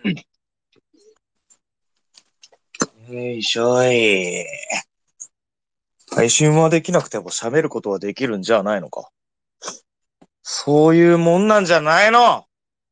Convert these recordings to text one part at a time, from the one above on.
よいしょい。配信はできなくても喋ることはできるんじゃないのか。そういうもんなんじゃないの。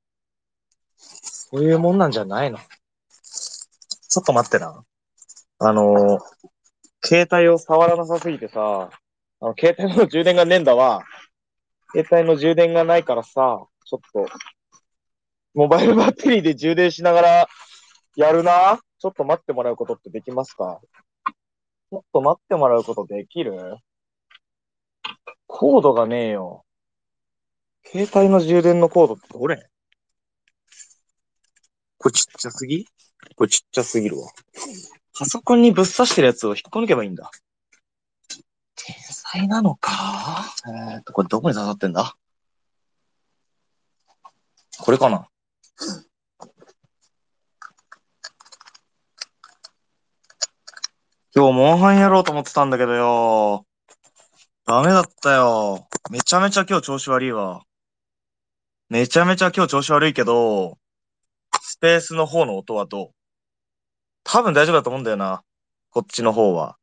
そういうもんなんじゃないの。ちょっと待ってな。あのー、携帯を触らなさすぎてさ、携帯の充電がねえんだわ。携帯の充電がないからさ、ちょっと、モバイルバッテリーで充電しながらやるな。ちょっと待ってもらうことってできますか？ちょっと待ってもらうことできる？コードがねえよ。携帯の充電のコードってどれ？これちっちゃすぎ？これちっちゃすぎるわ。パソコンにぶっ刺してるやつを引っこ抜けばいいんだ。天才なのか？これどこに刺さってんだ？これかな？今日モンハンやろうと思ってたんだけどよ。ダメだったよ。めちゃめちゃ今日調子悪いわ。めちゃめちゃ今日調子悪いけど、スペースの方の音はどう？多分大丈夫だと思うんだよな。こっちの方は。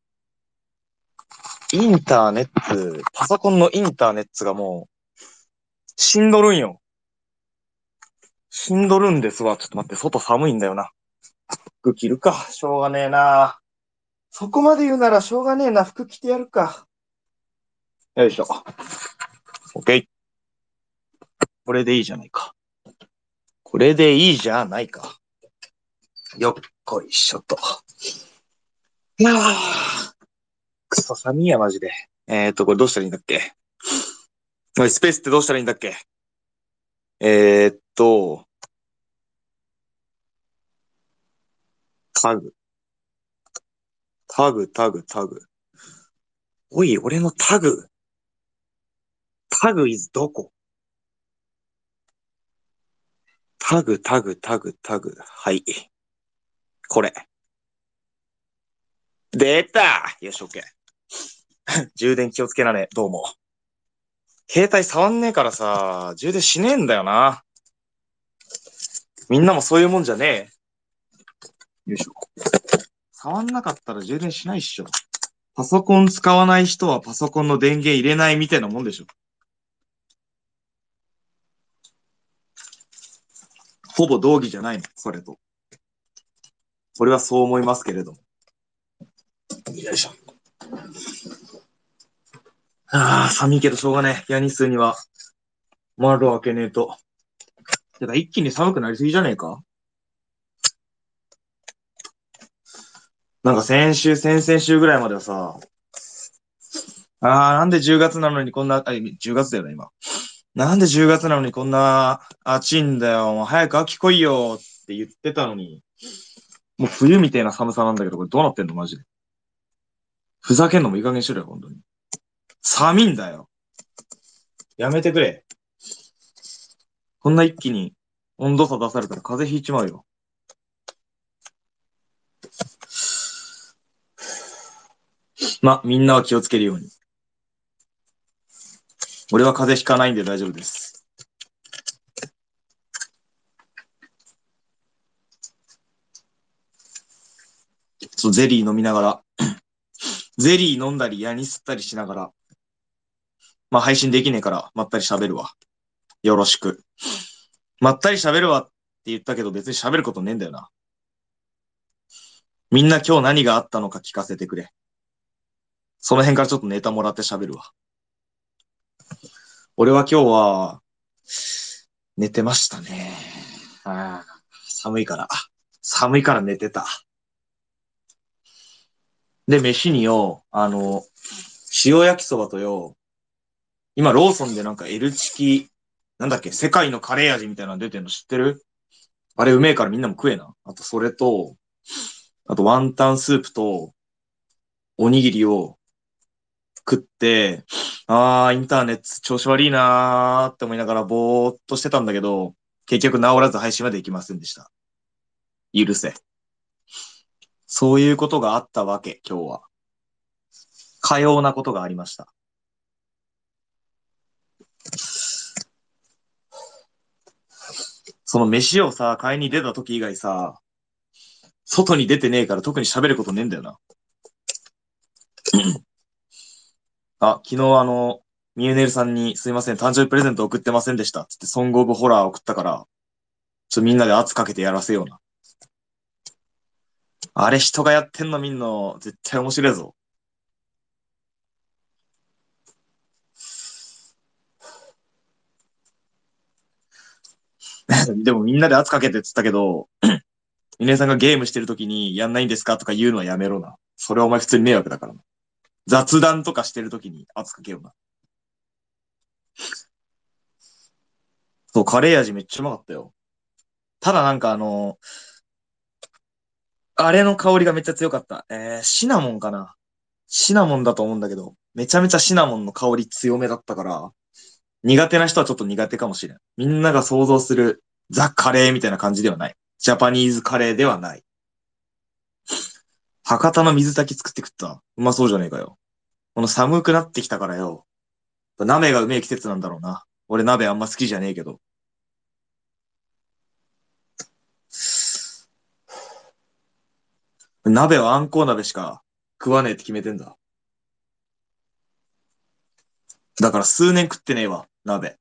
インターネット、パソコンのインターネットがもう、死んどるんよ。死んどるんですわ。ちょっと待って、外寒いんだよな。服着るか。しょうがねえな。そこまで言うならしょうがねえな。服着てやるか。よいしょ。オッケー。これでいいじゃないか。これでいいじゃないか。よっこいしょと。いやー、くそ寒いや、マジで。これどうしたらいいんだっけ？おいスペースってどうしたらいいんだっけ？えーっと、タグ、タグ、タグ、タグ。おい、俺のタグ。タグ is どこ？タグ、タグ、タグ、タグ。はい。これ。出た！よし、オッケー。充電気をつけられ、どうも。携帯触んねえからさ、充電しねえんだよな。みんなもそういうもんじゃねえ。よいしょ。触んなかったら充電しないっしょ。パソコン使わない人はパソコンの電源入れないみたいなもんでしょ。ほぼ同義じゃないの、それと。俺はそう思いますけれども。よいしょ。ああ、寒いけどしょうがねえ。ヤニスには窓開けねえと。てか一気に寒くなりすぎじゃねえか？なんか先週、先々週ぐらいまではさ、なんで10月なのにこんな、10月だよね、今。なんで10月なのにこんな暑いんだよ。もう早く秋来いよって言ってたのに、もう冬みたいな寒さなんだけど、これどうなってんのマジで。ふざけんのもいい加減にしろよ、本当に。寒いんだよ。やめてくれ。こんな一気に温度差出されたら風邪ひいちまうよ。みんなは気をつけるように。俺は風邪ひかないんで大丈夫です。そう、ゼリー飲みながら、ゼリー飲んだり、ヤニ吸ったりしながら、配信できねえから、まったり喋るわ。よろしく。まったり喋るわって言ったけど別に喋ることねえんだよな。みんな今日何があったのか聞かせてくれ。その辺からちょっとネタもらって喋るわ。俺は今日は、寝てましたね。寒いから。寒いから寝てた。で、飯によ、塩焼きそばとよ、今ローソンでなんか L チキ、なんだっけ、世界のカレー味みたいなの出てんの知ってる？あれうめえからみんなも食えな。あとそれと、あとワンタンスープと、おにぎりを食って、インターネット調子悪いなーって思いながらぼーっとしてたんだけど、結局治らず配信まで行きませんでした。許せ。そういうことがあったわけ、今日は。かようなことがありました。 その飯をさ、買いに出た時以外さ、外に出てねえから特に喋ることねえんだよな。あ、昨日ミユネルさんにすいません、誕生日プレゼント送ってませんでした。つってソングオブホラー送ったから、みんなで圧かけてやらせような。あれ人がやってんの見んの、絶対面白いぞ。でもみんなで圧かけてって言ったけど、ミネさんがゲームしてる時にやんないんですかとか言うのはやめろな。それはお前普通に迷惑だからな。雑談とかしてる時に圧かけような。そう、カレー味めっちゃうまかったよ。ただなんかあれの香りがめっちゃ強かった。シナモンかな。シナモンだと思うんだけど、めちゃめちゃシナモンの香り強めだったから、苦手な人はちょっと苦手かもしれん。みんなが想像するザ・カレーみたいな感じではない。ジャパニーズカレーではない。博多の水炊き作って食った。うまそうじゃねえかよ。この寒くなってきたからよ。鍋がうめえ季節なんだろうな。俺鍋あんま好きじゃねえけど。鍋はあんこう鍋しか食わねえって決めてんだ。だから数年食ってねえわ、鍋。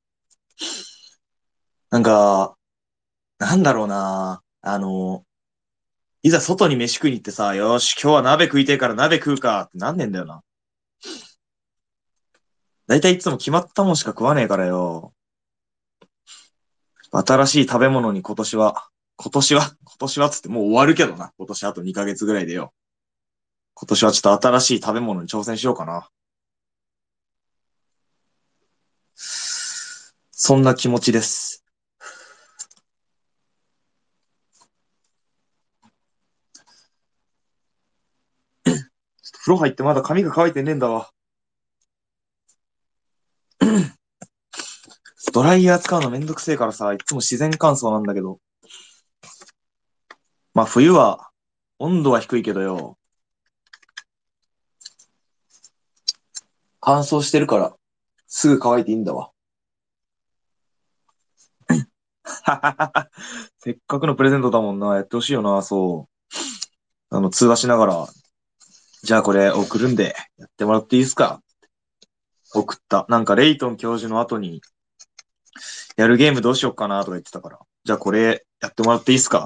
なんか、なんだろうな。いざ外に飯食いに行ってさ、よし、今日は鍋食いてえから鍋食うかってなんねえんだよな。だいたいいつも決まったもんしか食わねえからよ。新しい食べ物に今年はつってもう終わるけどな。今年あと2ヶ月ぐらいでよ。今年はちょっと新しい食べ物に挑戦しようかな。そんな気持ちです。風呂入ってまだ髪が乾いてねえんだわ。ドライヤー使うのめんどくせえからさ、いつも自然乾燥なんだけど。まあ冬は温度は低いけどよ。乾燥してるからすぐ乾いていいんだわ。せっかくのプレゼントだもんな。やってほしいよな、そう。通話しながら、じゃあこれ送るんで、やってもらっていいですか？送った。なんかレイトン教授の後に、やるゲームどうしようかなとか言ってたから。じゃあこれやってもらっていいですか？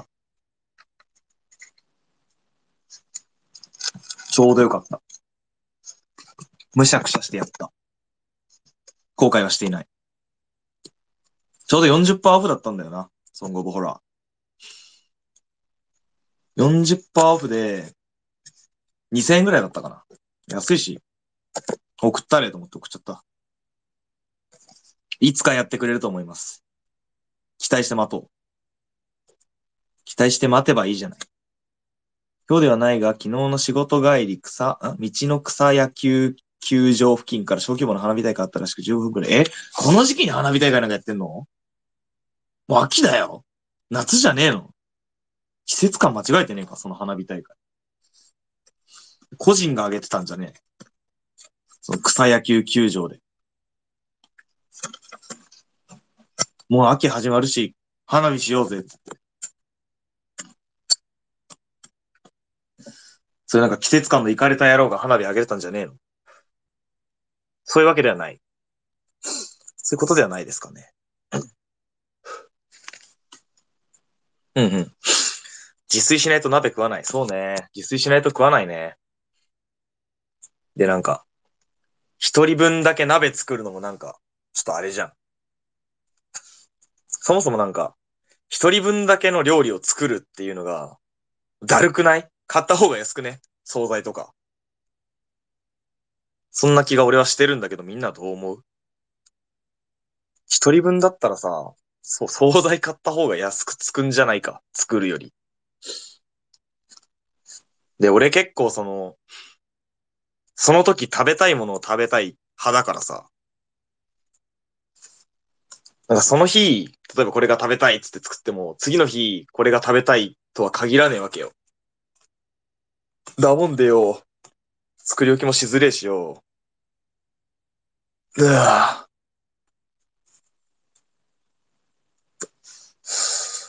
ちょうどよかった。むしゃくしゃしてやった。後悔はしていない。ちょうど40%オフだったんだよな。ソングオブホラー。40%オフで2000円ぐらいだったかな。安いし、送ったれと思って送っちゃった。いつかやってくれると思います。期待して待とう。期待して待てばいいじゃない。今日ではないが、昨日の仕事帰り道の草野球球場付近から小規模な花火大会あったらしく15分くらい。この時期に花火大会なんかやってんの？もう秋だよ。夏じゃねえの？季節感間違えてねえか、その花火大会。個人が挙げてたんじゃねえ。その草野球球場で。もう秋始まるし、花火しようぜって。それなんか季節感のいかれた野郎が花火上げてたんじゃねえの？そういうわけではない。そういうことではないですかね。うんうん。自炊しないと鍋食わない。そうね。自炊しないと食わないね。で、なんか、一人分だけ鍋作るのもなんか、ちょっとあれじゃん。そもそもなんか、一人分だけの料理を作るっていうのが、だるくない？買った方が安くね？惣菜とか。そんな気が俺はしてるんだけど、みんなどう思う？一人分だったらさ、そう、惣菜買った方が安くつくんじゃないか。作るより。で、俺結構その時食べたいものを食べたい派だからさ。なんかその日、例えばこれが食べたいっつって作っても、次の日これが食べたいとは限らねえわけよ。だもんでよ、作り置きもしづれえしよ。うわ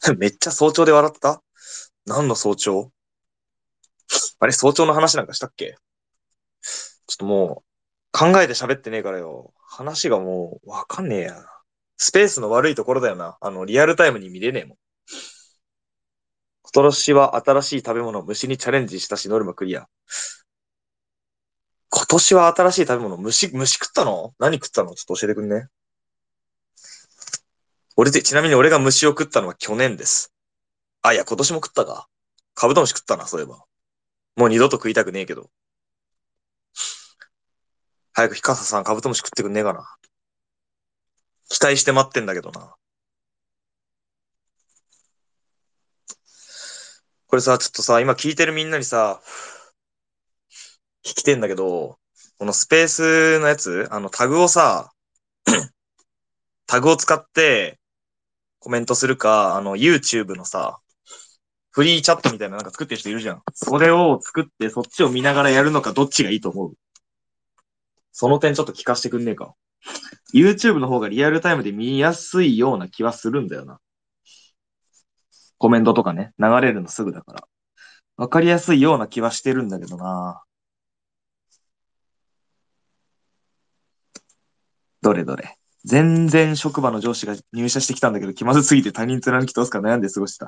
めっちゃ早朝で笑ってた？何の早朝？あれ、早朝の話なんかしたっけ？ちょっともう、考えて喋ってねえからよ。話がもう、わかんねえや。スペースの悪いところだよな。リアルタイムに見れねえもん。今年は新しい食べ物、虫にチャレンジしたし、ノルマクリア。今年は新しい食べ物、虫食ったの？何食ったの？ちょっと教えてくんね。ちなみに俺が虫を食ったのは去年です。あ、いや、今年も食ったか。カブトムシ食ったな、そういえば。もう二度と食いたくねえけど。早くヒカサさんカブトムシ食ってくんねえかな。期待して待ってんだけどな。これさ、ちょっとさ、今聞いてるみんなにさ、聞きてんだけど、このスペースのやつ、タグを使ってコメントするか、YouTube のさ、フリーチャットみたいななんか作ってる人いるじゃん。それを作ってそっちを見ながらやるのかどっちがいいと思う？その点ちょっと聞かせてくんねえか。YouTube の方がリアルタイムで見やすいような気はするんだよな。コメントとかね、流れるのすぐだから。わかりやすいような気はしてるんだけどな。どれどれ。全然職場の上司が入社してきたんだけど気まずすぎて他人貫き通すか悩んで過ごした。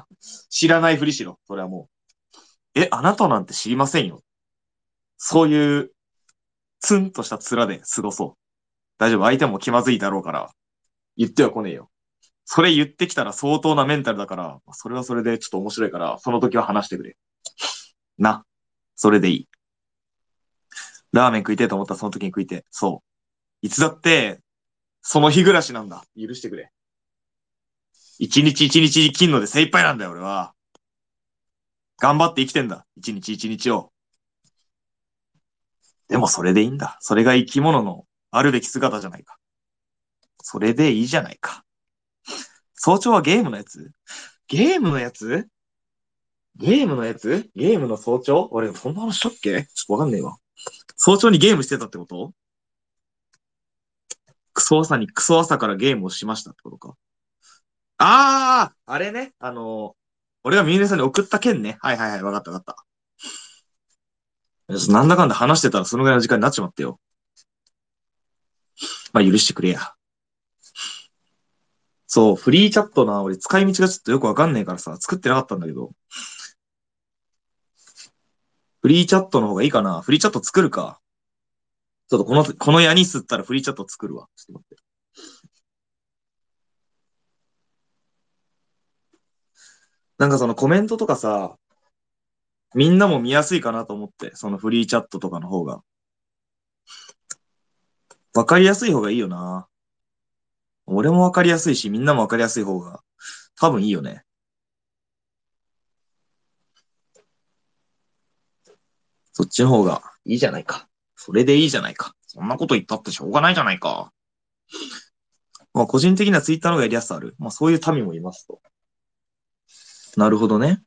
知らないふりしろ。それはもう。あなたなんて知りませんよ。そういうツンとした面で過ごそう。大丈夫。相手も気まずいだろうから。言っては来ねえよ。それ言ってきたら相当なメンタルだから、それはそれでちょっと面白いから、その時は話してくれ。な。それでいい。ラーメン食いてえと思ったらその時に食いてえ。そう。いつだって、その日暮らしなんだ。許してくれ。一日一日生きんので精一杯なんだよ、俺は。頑張って生きてんだ。一日一日を。でもそれでいいんだ。それが生き物のあるべき姿じゃないか。それでいいじゃないか。早朝はゲームのやつ？ゲームのやつ？ゲームのやつ？ゲームの早朝？俺、そんな話したっけ？ちょっとわかんねえわ。早朝にゲームしてたってこと？クソ朝からゲームをしましたってことか。あれね。俺がミネさんに送った件ね。はいはいはい、わかったわかった。なんだかんだ話してたらそのぐらいの時間になっちまってよ。まあ許してくれや。そう、フリーチャットな、俺使い道がちょっとよくわかんねえからさ、作ってなかったんだけど。フリーチャットの方がいいかな？フリーチャット作るか。ちょっとこの矢に吸ったらフリーチャット作るわ。ちょっと待って。なんかそのコメントとかさ、みんなも見やすいかなと思って、そのフリーチャットとかの方が。わかりやすい方がいいよな。俺もわかりやすいし、みんなもわかりやすい方が、多分いいよね。そっちの方がいいじゃないか。それでいいじゃないか。そんなこと言ったってしょうがないじゃないか。まあ個人的にはツイッターの方がやりやすさある。まあそういう民もいますと。なるほどね。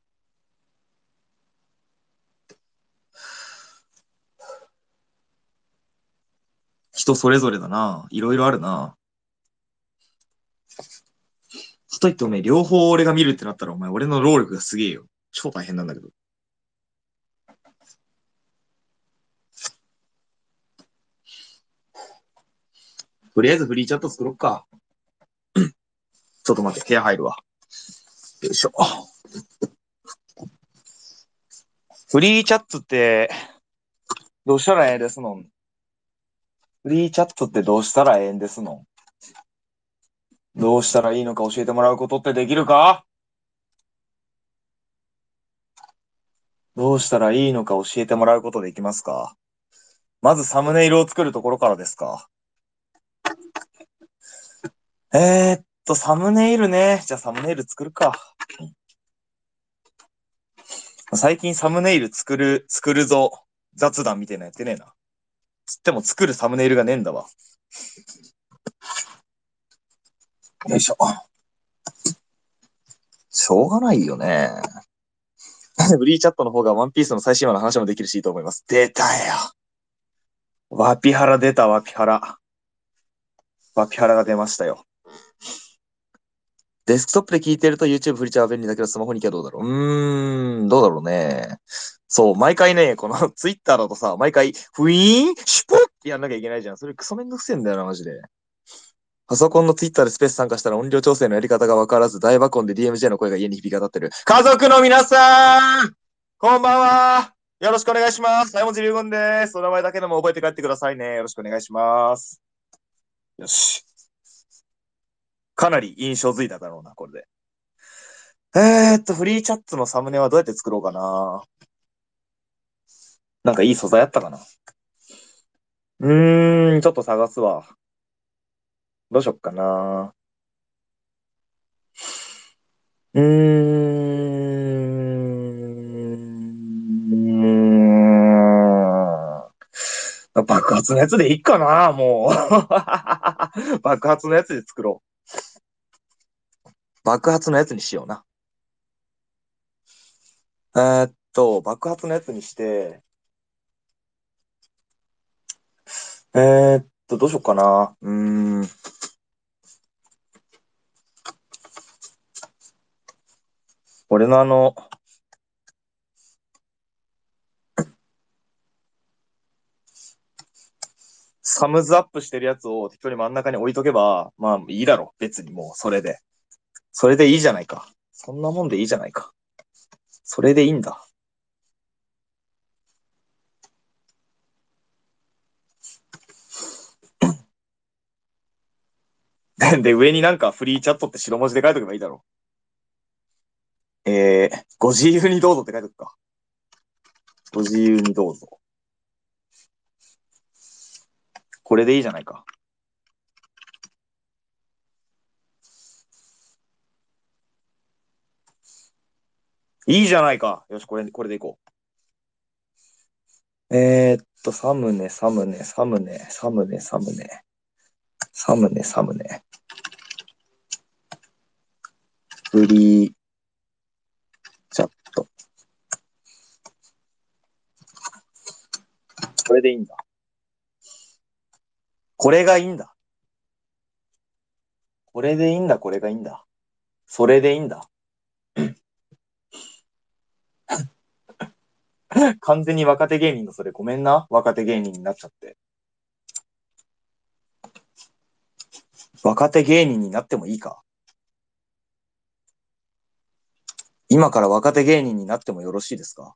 人それぞれだな。いろいろあるな。かといってお前両方俺が見るってなったらお前俺の労力がすげえよ。超大変なんだけど。とりあえずフリーチャット作ろっか。ちょっと待って、部屋入るわ。よいしょ。フリーチャットって、どうしたらええですの？フリーチャットってどうしたらええんですの？どうしたらいいのか教えてもらうことってできるか？どうしたらいいのか教えてもらうことできますか？まずサムネイルを作るところからですか？サムネイルね。じゃあサムネイル作るか。最近サムネイル作るぞ。雑談みたいなのやってねえな。つっても作るサムネイルがねえんだわ。よいしょ。しょうがないよね。フリーチャットの方がワンピースの最新話の話もできるしいいと思います。出たよ。ワピハラ出た、ワピハラ。ワピハラが出ましたよ。 デスクトップで聞いてると YouTube フリチャーは便利だけどスマホに行きゃどうだろう。どうだろうね。そう、毎回ね、この Twitter だとさ、毎回、フィーンシュポッってやんなきゃいけないじゃん。それクソめんどくせえんだよな、マジで。パソコンの Twitter でスペース参加したら音量調整のやり方がわからず、大爆音で DMJ の声が家に響き渡ってる。家族の皆さんこんばんはよろしくお願いします。大文字龍言です。お名前だけでも覚えて帰ってくださいね。よろしくお願いします。よし。かなり印象づいただろうな、これで。フリーチャットのサムネはどうやって作ろうかな。なんかいい素材あったかな。ちょっと探すわ。どうしよっかな。うーん。爆発のやつでいいかな、もう。爆発のやつで作ろう。爆発のやつにしような。爆発のやつにして、どうしよっかな。俺のサムズアップしてるやつを適当に真ん中に置いとけば、まあいいだろ。別にもう、それで。それでいいじゃないか。そんなもんでいいじゃないか。それでいいんだ。で、上になんかフリーチャットって白文字で書いとけばいいだろ。ご自由にどうぞって書いとくか。ご自由にどうぞ。これでいいじゃないか。いいじゃないか。よし、これでいこう。サムネ、サムネ、サムネ、サムネ、サムネ、サムネ、サムネ。フリーチャット。これでいいんだ。これがいいんだ。これでいいんだ、これがいいんだ。それでいいんだ。完全に若手芸人のそれごめんな。若手芸人になっちゃって。若手芸人になってもいいか。今から若手芸人になってもよろしいですか。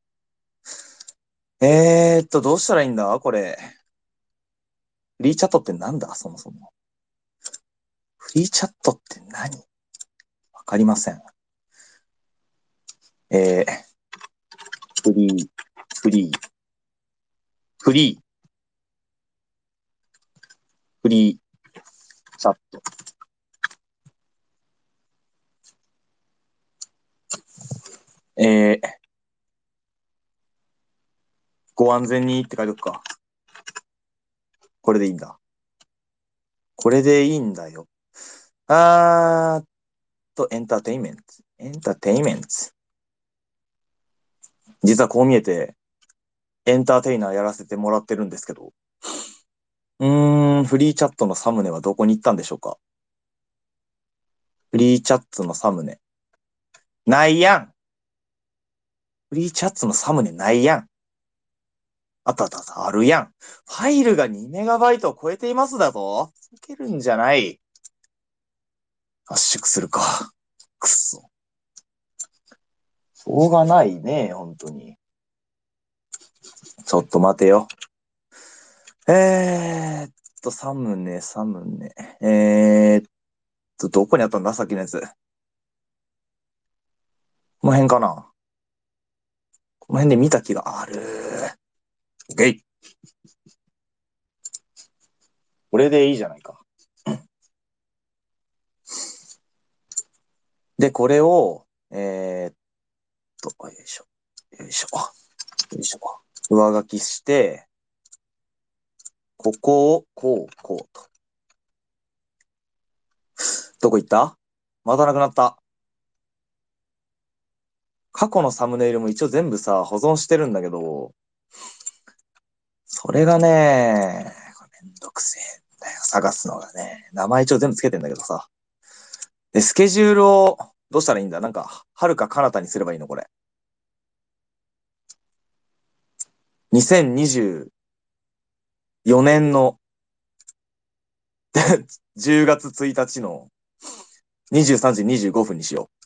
どうしたらいいんだこれ。フリーチャットってなんだそもそも。フリーチャットって何わかりません。えフリー、フリー、フリー、フリーチャット。ご安全にって書いとくか。これでいいんだ。これでいいんだよ。エンターテイメント。エンターテイメント。実はこう見えて、エンターテイナーやらせてもらってるんですけど。フリーチャットのサムネはどこに行ったんでしょうか。フリーチャットのサムネ。ないやん。フリーチャットのサムネないやん。あったあったあった、あるやん。ファイルが2メガバイトを超えていますだとつけるんじゃない。圧縮するか。くっそ。しょうがないね、本当に。ちょっと待てよ。サムネ、サムネ。どこにあったんださっきのやつ。この辺かな。この辺で見た気がある。オッケー。これでいいじゃないか。で、これを、よいしょ。よいしょ。よいしょ。上書きして、ここを、こう、こうと。どこ行ったまたなくなった。過去のサムネイルも一応全部さ、保存してるんだけど、それがね、めんどくせえんだよ。探すのがね。名前一応全部つけてんだけどさ。 で、スケジュールをどうしたらいいんだ？なんか、遥か彼方にすればいいのこれ。2024年の10月1日の23時25分にしよ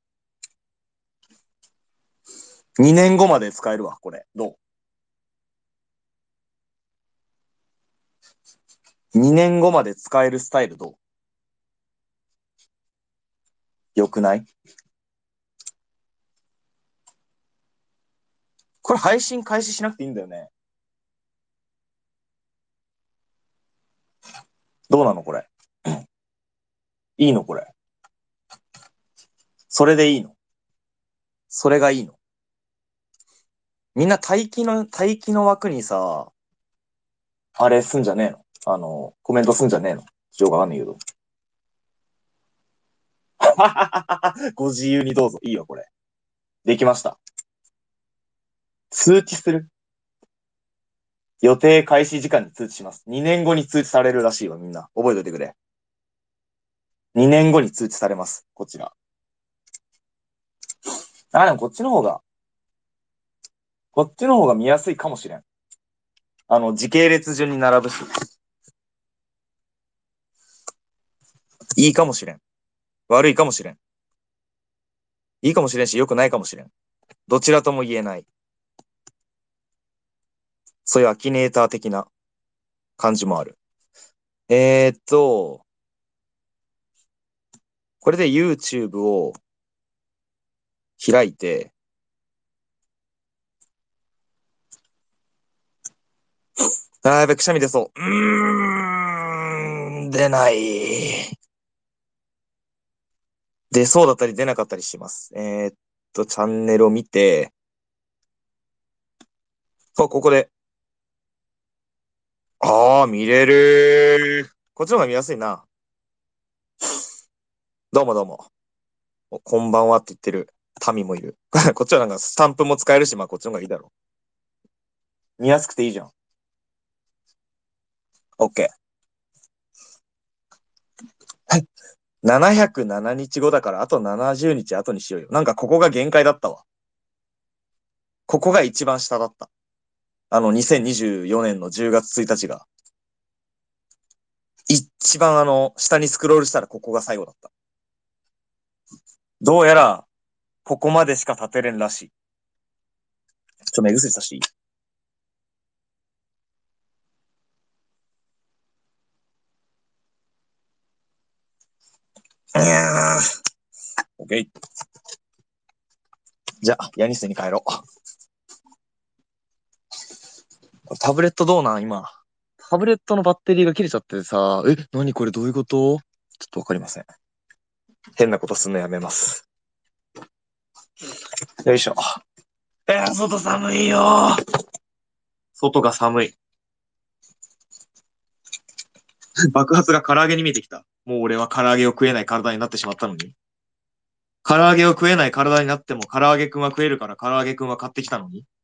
う。2年後まで使えるわ、これ。どう？ 2 年後まで使えるスタイルどう？よくない？これ配信開始しなくていいんだよね。どうなのこれ。いいのこれ。それでいいの？それがいいの？みんな待機の枠にさ、あれすんじゃねえの？コメントすんじゃねえの？情がわかんないけど。ご自由にどうぞ。いいよ、これ。できました。通知する？予定開始時間に通知します。2年後に通知されるらしいわ、みんな。覚えておいてくれ。2年後に通知されます。こちら。でもこっちの方が見やすいかもしれん。時系列順に並ぶし。いいかもしれん。悪いかもしれん。いいかもしれんし、良くないかもしれん。どちらとも言えない。そういうアキネーター的な感じもある。これで YouTube を開いて、やべ、くしゃみ出そう。出ない。出そうだったり出なかったりします。チャンネルを見て、ここで。ああ、見れる。こっちの方が見やすいな。どうもどうも。こんばんはって言ってる民もいる。こっちはなんかスタンプも使えるし、まあこっちの方がいいだろう。見やすくていいじゃん。OK。707日後だからあと70日後にしようよ。なんかここが限界だったわ。ここが一番下だった。2024年の10月1日が。一番下にスクロールしたらここが最後だった。どうやら、ここまでしか立てれんらしい。目薬さしていい？オッケー。じゃあ、ヤニスに帰ろう。タブレットどうなん今？タブレットのバッテリーが切れちゃってさ、何これどういうこと？ちょっとわかりません。変なことすんのやめます。よいしょ。外寒いよ。外が寒い。爆発が唐揚げに見えてきた。もう俺は唐揚げを食えない体になってしまったのに。唐揚げを食えない体になっても唐揚げくんは食えるから唐揚げくんは買ってきたのに。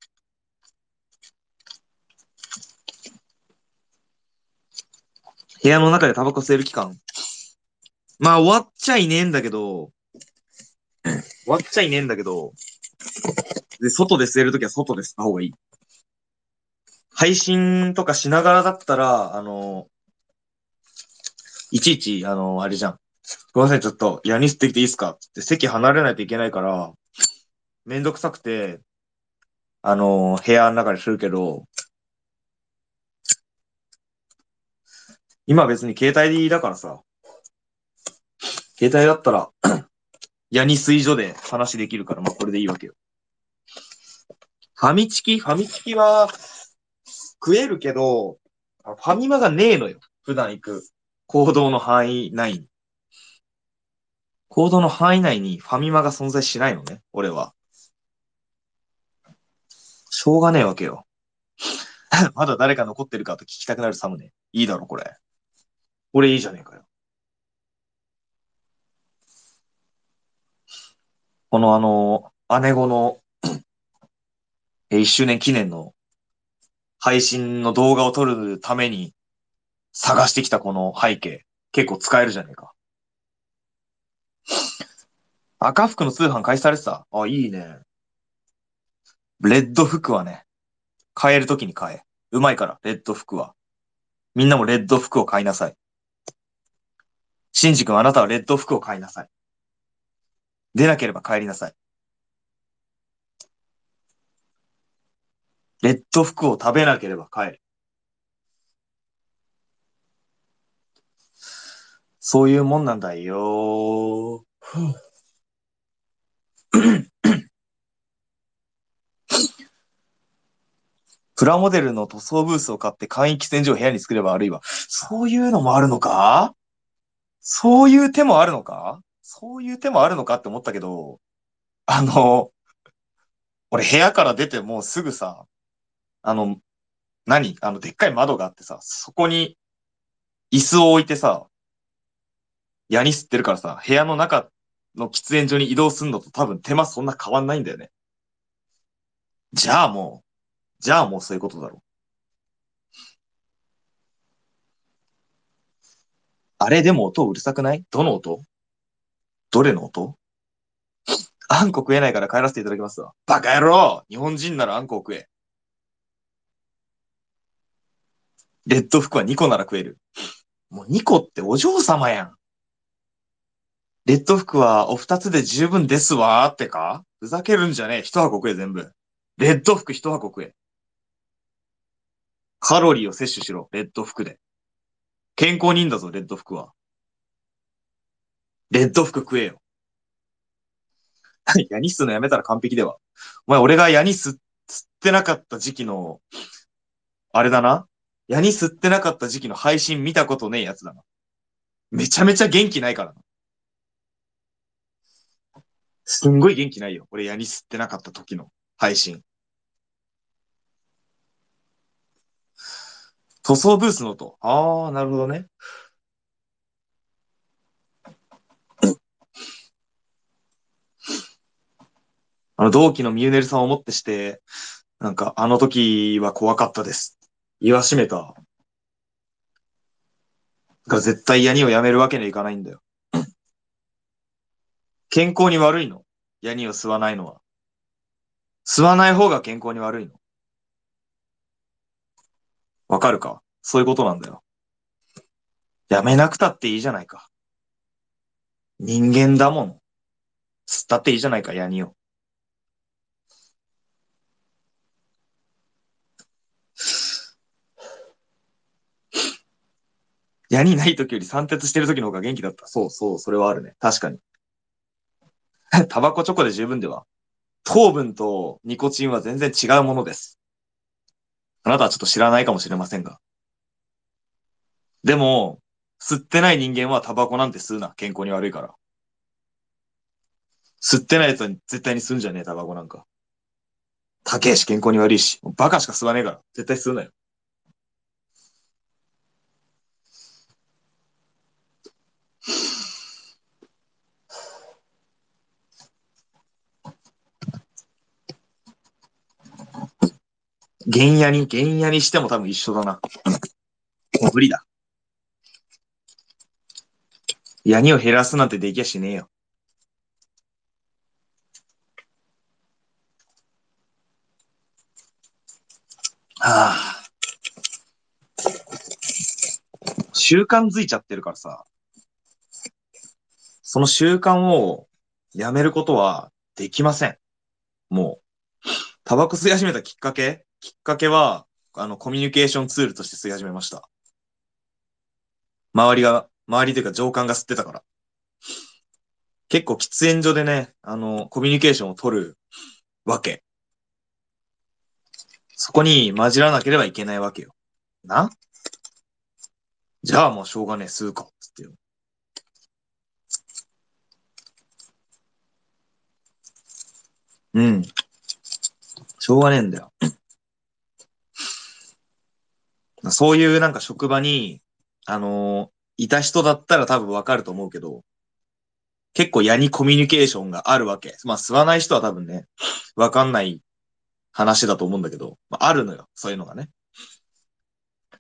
部屋の中でタバコ吸える期間。まあ終わっちゃいねえんだけど、終わっちゃいねえんだけど、で、外で吸えるときは外で吸った方がいい。配信とかしながらだったら、いちいち、あれじゃん。ごめんなさい、ちょっと、ヤニ吸ってきていいですかって席離れないといけないから、めんどくさくて、部屋の中でするけど、今別に携帯だからさ、携帯だったら、ヤニ吸い所で話できるから、まあこれでいいわけよ。ファミチキは食えるけど、ファミマがねえのよ。普段行く行動の範囲内に。行動の範囲内にファミマが存在しないのね、俺は。しょうがねえわけよ。まだ誰か残ってるかと聞きたくなるサムネ。いいだろ、これ。俺いいじゃねえかよ。この姉子の1周年記念の配信の動画を撮るために探してきたこの背景。結構使えるじゃねえか。 赤服の通販開始されてた。あ、いいね。レッド服はね、買えるときに買え。うまいから、レッド服は。みんなもレッド服を買いなさい。シンジ君あなたはレッド服を買いなさい。出なければ帰りなさい。レッド服を食べなければ帰る。そういうもんなんだよ。プラモデルの塗装ブースを買って簡易喫煙所を部屋に作ればあるいは、そういうのもあるのか？そういう手もあるのか？そういう手もあるのかって思ったけど、あの、俺部屋から出てもうすぐさ、あの、でっかい窓があってさ、そこに椅子を置いてさ、矢に吸ってるからさ、部屋の中の喫煙所に移動すんのと多分手間そんな変わんないんだよね。じゃあもじゃあもうそういうことだろう。あれでも音うるさくない？どの音？どれの音？あんこ食えないから帰らせていただきますわ。バカ野郎！日本人ならあんこを食え。レッド服は2個なら食える。もう2個ってお嬢様やん。レッド服はお二つで十分ですわーってか？ふざけるんじゃねえ。一箱食え全部。レッド服一箱食え。カロリーを摂取しろ。レッド服で。健康にいいんだぞ、レッド服は。レッド服食えよ。ヤニ吸うのやめたら完璧では。お前、俺が吸ってなかった時期の、あれだな。ヤニ吸ってなかった時期の配信見たことねえやつだな。めちゃめちゃ元気ないからな。すんごい元気ないよ。俺ヤニ吸ってなかった時の配信。塗装ブースの音。あー、なるほどね。同期のミューネルさんをもってして、あの時は怖かったです。言わしめた。だから絶対ヤニをやめるわけにはいかないんだよ。健康に悪いの？ヤニを吸わないのは。吸わない方が健康に悪いの？わかるか？そういうことなんだよ。やめなくたっていいじゃないか。人間だもの。吸ったっていいじゃないか、ヤニを。ヤニない時より散鉄してる時の方が元気だった。そうそう、それはあるね。確かに。タバコチョコで十分では。糖分とニコチンは全然違うものです。あなたはちょっと知らないかもしれませんが。でも、吸ってない人間はタバコなんて吸うな。健康に悪いから。吸ってないやつは絶対に吸うんじゃねえ、タバコなんか。高えし健康に悪いし。バカしか吸わねえから。絶対吸うなよ。原野にしても多分一緒だな。もう無理だ。ヤニを減らすなんてできやしねえよ。はあ。習慣づいちゃってるからさ。その習慣をやめることはできません。もう、タバコ吸い始めたきっかけは、コミュニケーションツールとして吸い始めました。周りというか上官が吸ってたから。結構喫煙所でね、コミュニケーションを取るわけ。そこに混じらなければいけないわけよ。な？じゃあもうしょうがねえ、吸うか、つってよ。うん。しょうがねえんだよ。そういう職場に、いた人だったら多分わかると思うけど、結構矢にコミュニケーションがあるわけ。まあ吸わない人は多分ね、わかんない話だと思うんだけど、まあ、あるのよ。そういうのがね。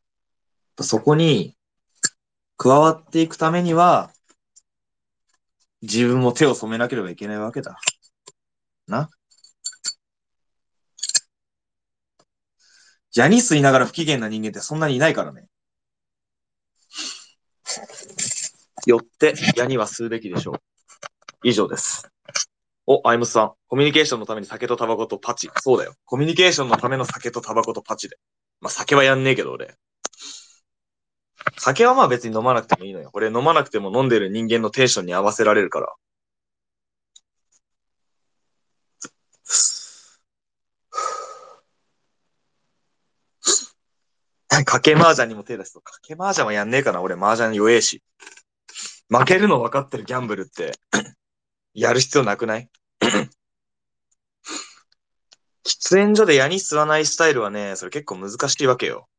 そこに加わっていくためには、 自分も手を染めなければいけないわけだ。な。ヤニ吸いながら不機嫌な人間ってそんなにいないからね。よって、ヤニは吸うべきでしょう。以上です。お、アイムスさん。コミュニケーションのために酒とタバコとパチ。そうだよ。コミュニケーションのための酒とタバコとパチで。まあ、酒はやんねえけど、俺。酒はまあ別に飲まなくてもいいのよ。俺飲まなくても飲んでる人間のテンションに合わせられるから。賭け麻雀にも手出すと。賭け麻雀はやんねえかな。俺麻雀弱えし。負けるの分かってるギャンブルって、やる必要なくない？喫煙所で矢に吸わないスタイルはね、それ結構難しいわけよ。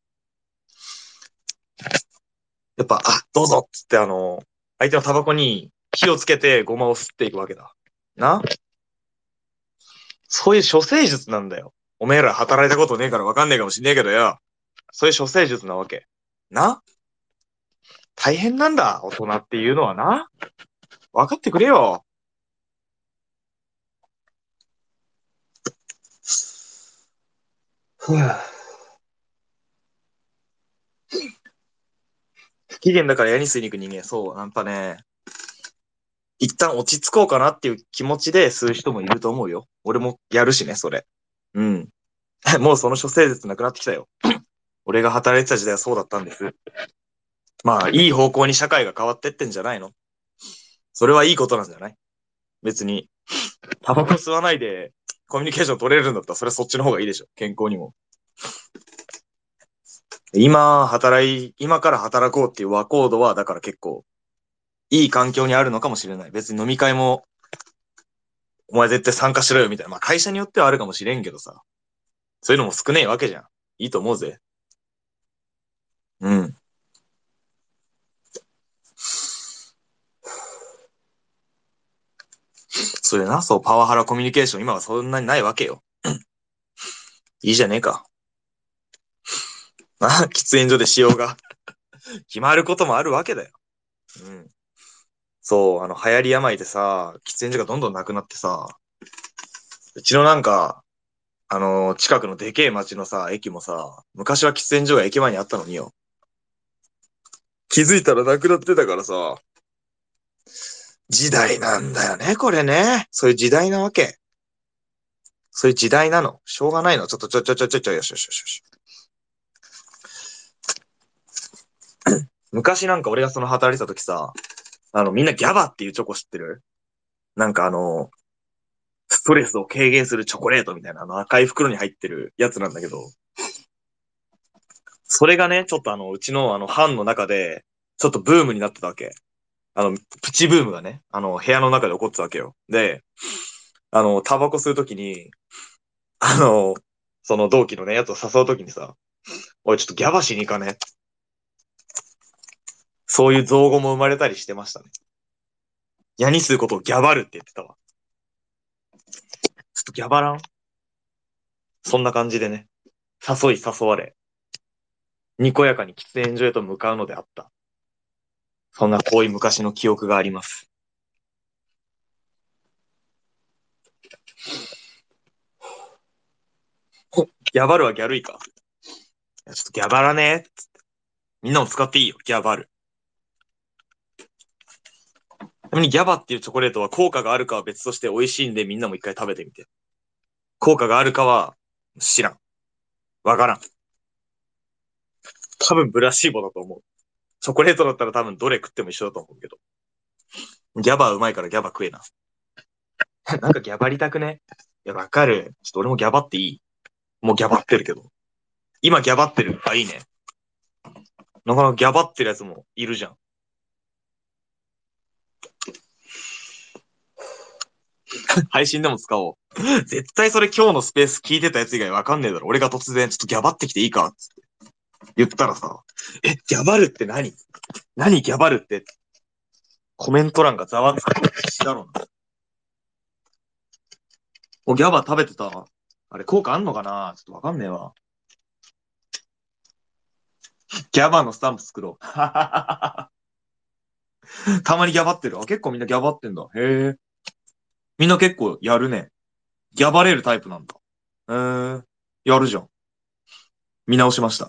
やっぱ、どうぞっつって相手のタバコに火をつけてゴマを吸っていくわけだ。な？そういう処世術なんだよ。おめえら働いたことねえからわかんねえかもしんねえけどよ。そういう処世術なわけ。な？大変なんだ、大人っていうのはな。わかってくれよ。ふぅ。不機嫌だから矢に吸いに行く人間。そう、なんかね、一旦落ち着こうかなっていう気持ちで吸う人もいると思うよ。俺もやるしね、それ。うん。もうその処世術なくなってきたよ。俺が働いてた時代はそうだったんです。まあ、いい方向に社会が変わってってんじゃないの？それはいいことなんじゃない？別に、タバコ吸わないでコミュニケーション取れるんだったら、それはそっちの方がいいでしょ。健康にも。今から働こうっていう和コードは、だから結構、いい環境にあるのかもしれない。別に飲み会も、お前絶対参加しろよみたいな。まあ会社によってはあるかもしれんけどさ。そういうのも少ねえわけじゃん。いいと思うぜ。うん。そういうな、そう、パワハラコミュニケーション、今はそんなにないわけよ。いいじゃねえか。喫煙所で使用が決まることもあるわけだよ。うん。そう、流行り病でさ、喫煙所がどんどんなくなってさ、うちのなんか、近くのでけえ町のさ、駅もさ、昔は喫煙所が駅前にあったのによ。気づいたらなくなってたからさ、時代なんだよね、これね。そういう時代なわけ。そういう時代なの。しょうがないの。よしよしよしよし。昔なんか俺がその働いてた時さ、みんなギャバっていうチョコ知ってる？なんかストレスを軽減するチョコレートみたいな赤い袋に入ってるやつなんだけど、それがね、ちょっとうちの班の中で、ちょっとブームになってたわけ。プチブームがね、部屋の中で起こってたわけよ。で、タバコ吸うときに、あの、その同期のね、やつを誘うときにさ、おい、ちょっとギャバしに行かね？そういう造語も生まれたりしてましたね。矢に吸うことをギャバるって言ってたわ。ちょっとギャバらん？そんな感じでね、誘われ、にこやかに喫煙所へと向かうのであった。そんな遠い昔の記憶があります。ギャバるはギャルいか？いやちょっとギャバらね？みんなも使っていいよ、ギャバる。ちなみにギャバっていうチョコレートは効果があるかは別として美味しいんでみんなも一回食べてみて。効果があるかは知らん。わからん。多分ブラシーボだと思う。チョコレートだったら多分どれ食っても一緒だと思うけど。ギャバうまいからギャバ食えな。なんかギャバりたくね？いや、わかる。ちょっと俺もギャバっていい？もうギャバってるけど。今ギャバってる。いいね。なかなかギャバってるやつもいるじゃん。配信でも使おう。絶対それ今日のスペース聞いてたやつ以外わかんねえだろ。俺が突然ちょっとギャバってきていいかつって言ったらさ、ギャバるって何ギャバるってコメント欄がざわつくだろうな。ギャバ食べてた？あれ効果あんのかな？ちょっとわかんねえわ。ギャバのスタンプ作ろう。 たまにギャバってる。あ、結構みんなギャバってんだ。へえ。みんな結構やるね。ギャバれるタイプなんだ。へえ。やるじゃん。見直しました。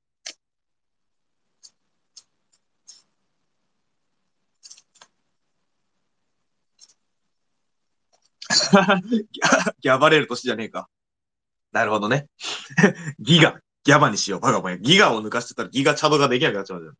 ギャバれる年じゃねえか。なるほどね。ギガ。ギャバにしよう。バカお前。ギガを抜かしてたらギガチャドができなくなっちゃうじゃん。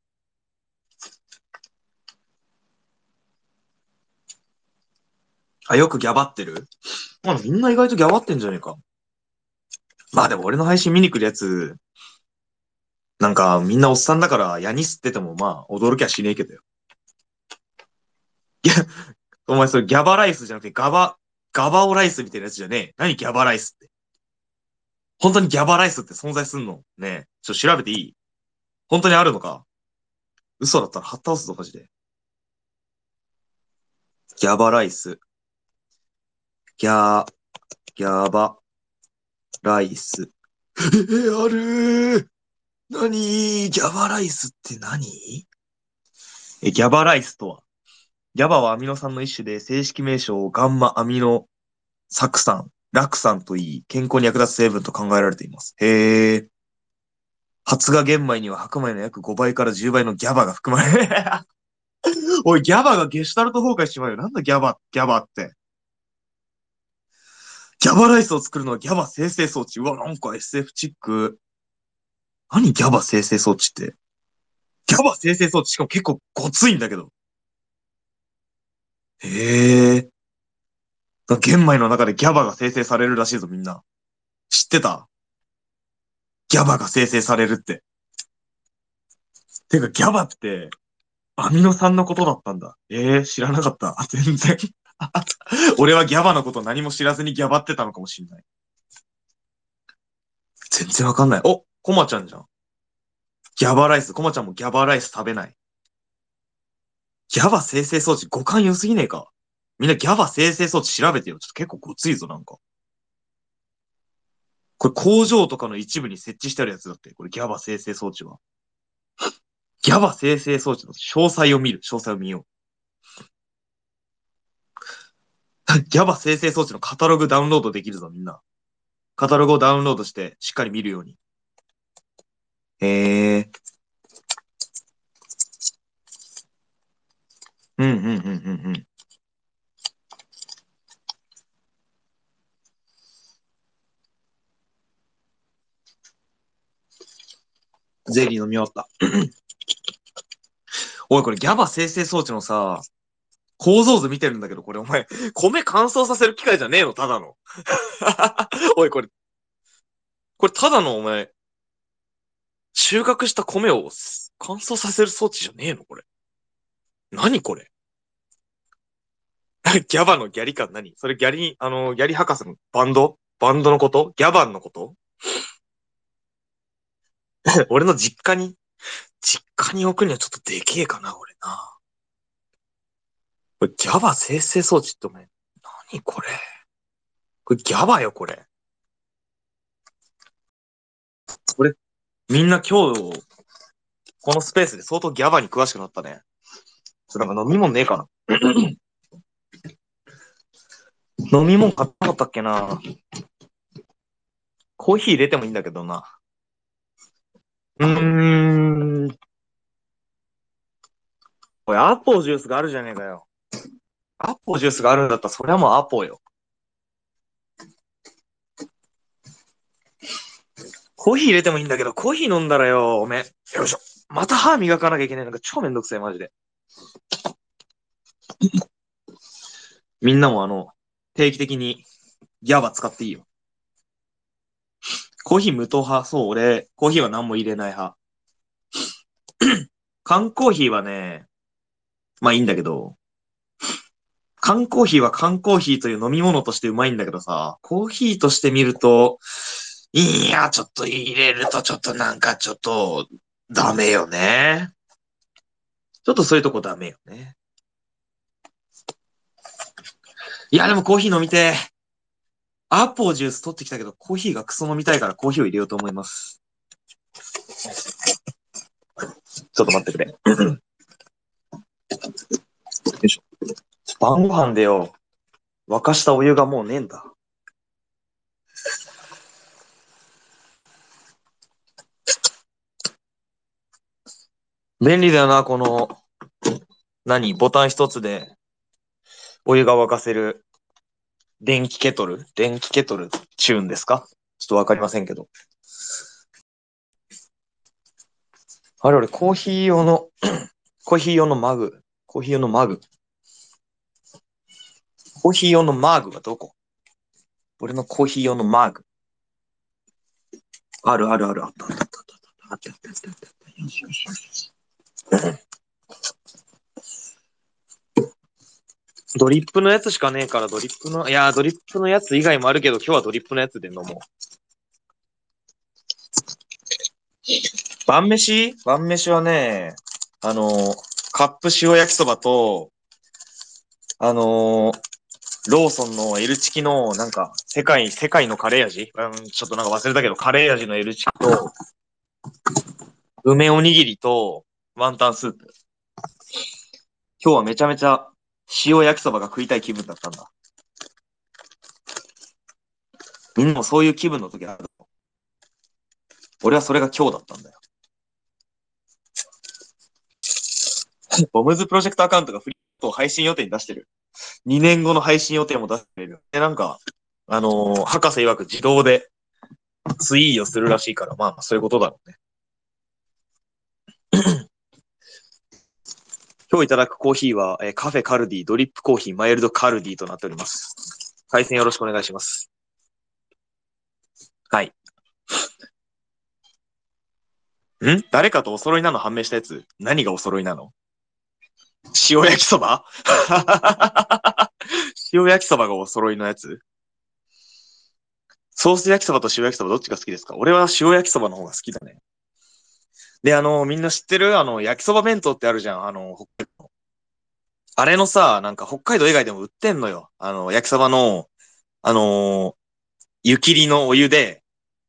あ、よくギャバってる。まあ、みんな意外とギャバってんじゃねえか。まあでも俺の配信見に来るやつ、なんかみんなおっさんだからヤニ吸っててもまあ驚きはしねえけどよ。いや、お前それギャバライスじゃなくてガバオライスみたいなやつじゃねえ。何ギャバライスって。本当にギャバライスって存在すんのねえ。調べていい？本当にあるのか？嘘だったら貼っ倒すぞ、マジで。ギャバライス。ギャ、ギャバライス。あるー。何ギャバライスって何？ギャバライスとは、ギャバはアミノ酸の一種で、正式名称をガンマアミノ酢酸、酪酸といい、健康に役立つ成分と考えられています。へー。発芽玄米には白米の約5倍から10倍のギャバが含まれる。おい、ギャバがゲシュタルト崩壊しちまうよ。なんだギャバって。ギャバライスを作るのはギャバ生成装置。うわ、なんか SF チック。何ギャバ生成装置って。ギャバ生成装置しかも結構ごついんだけど。へえ。玄米の中でギャバが生成されるらしいぞ、みんな。知ってた？ギャバが生成されるって。てか、ギャバって、アミノ酸のことだったんだ。知らなかった。全然。俺はギャバのこと何も知らずにギャバってたのかもしんない。全然わかんない。お、コマちゃんじゃん。ギャバライス。コマちゃんもギャバライス食べない。ギャバ生成装置五感良すぎねえか？みんなギャバ生成装置調べてよ。ちょっと結構ごついぞ、なんか。これ工場とかの一部に設置してあるやつだって。これギャバ生成装置は。ギャバ生成装置の詳細を見る。詳細を見よう。ギャバ生成装置のカタログダウンロードできるぞ、みんな。カタログをダウンロードして、しっかり見るように。へえ。うん、うん、うん、うん、うん。ゼリー飲み終わった。おい、これギャバ生成装置のさ、構造図見てるんだけど、これお前、米乾燥させる機械じゃねえのただの。おい、これただのお前、収穫した米を乾燥させる装置じゃねえのこれ。何これ？ギャバのギャリ感何それギャリ、ギャリ博士のバンドのことギャバンのこと？俺の実家に置くにはちょっとでけえかな、俺な。これギャバ生成装置ってお前、何これ？これギャバよ、これ。これ、みんな今日、このスペースで相当ギャバに詳しくなったね。なんか飲み物ねえかな？飲み物買ったかったっけな？コーヒー入れてもいいんだけどな。うーん。これアポージュースがあるじゃねえかよ。アポージュースがあるんだったらそれはもうアポーよ。コーヒー入れてもいいんだけど、コーヒー飲んだらよ、おめえ。よいしょ。また歯磨かなきゃいけないのが超めんどくせえ、マジで。みんなも定期的にギャバ使っていいよ。コーヒー無糖派。そう、俺、コーヒーは何も入れない派。缶コーヒーはね、まあいいんだけど、缶コーヒーは缶コーヒーという飲み物としてうまいんだけどさ、コーヒーとして見ると、いや、ちょっと入れるとちょっとなんかちょっとダメよね。ちょっとそういうとこダメよね。いや、でもコーヒー飲みてー。アポージュース取ってきたけど、コーヒーがクソ飲みたいからコーヒーを入れようと思います。ちょっと待ってくれ。 晩ご飯でよ、沸かしたお湯がもうねえんだ。便利だよな、この、ボタン一つでお湯が沸かせる電気ケトルチューンですか？ちょっとわかりませんけど。あれ、俺、コーヒー用のマグ。コーヒー用のマグ。コーヒー用のマグはどこ？俺のコーヒー用のマグ。あるあるある、あったあったあったあったあったあったあったあった。よしよしよし。ドリップのやつしかねえから、ドリップのやつ以外もあるけど、今日はドリップのやつで飲もう。晩飯はね、あの、カップ塩焼きそばと、あの、ローソンの L チキの、世界のカレー味、ちょっと忘れたけど、カレー味の L チキと、梅おにぎりと、ワンタンスープ。今日はめちゃめちゃ塩焼きそばが食いたい気分だったんだ。みんなもそういう気分の時ある。俺はそれが今日だったんだよ。ボムズプロジェクトアカウントがフリート配信予定に出してる。2年後の配信予定も出してる。で、博士曰く自動でツイーをするらしいから、まあ、そういうことだろうね。今日いただくコーヒーは、カフェカルディ、ドリップコーヒー、マイルドカルディとなっております。配線よろしくお願いします。はい。誰かとお揃いなの判明したやつ？何がお揃いなの？塩焼きそば塩焼きそばがお揃いのやつ？ソース焼きそばと塩焼きそばどっちが好きですか？俺は塩焼きそばの方が好きだね。で、みんな知ってる焼きそば弁当ってあるじゃん。あれのさ、北海道以外でも売ってんのよ。焼きそばの、あの、湯切りのお湯で、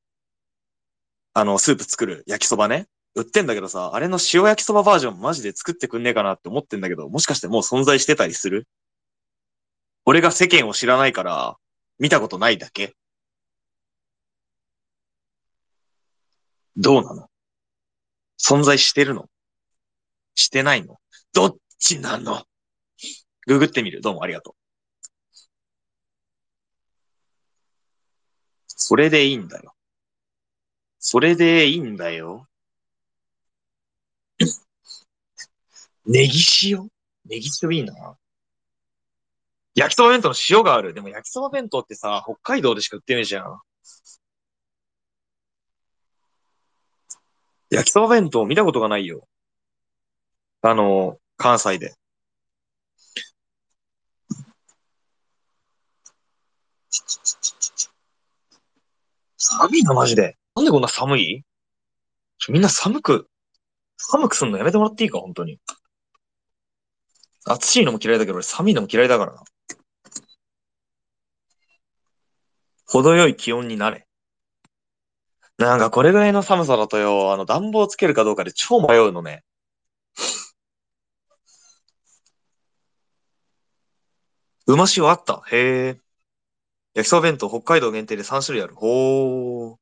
スープ作る焼きそばね。売ってんだけどさ、あれの塩焼きそばバージョンマジで作ってくんねえかなって思ってんだけど、もしかしてもう存在してたりする？俺が世間を知らないから、見たことないだけ？どうなの？存在してるの？してないの？どっちなの？ググってみる。どうもありがとう。それでいいんだよ。それでいいんだよ。ネギ塩？ネギ塩いいな。焼きそば弁当の塩がある。でも焼きそば弁当ってさ、北海道でしか売ってねえじゃん。焼きそば弁当見たことがないよ。関西で。寒いな、マジで。なんでこんな寒い？みんな寒くすんのやめてもらっていいか、本当に。暑いのも嫌いだけど、俺寒いのも嫌いだからな。程よい気温になれ。これぐらいの寒さだとよ、暖房つけるかどうかで超迷うのね。うま塩あった。へえ。焼きそば弁当北海道限定で3種類ある。ほー。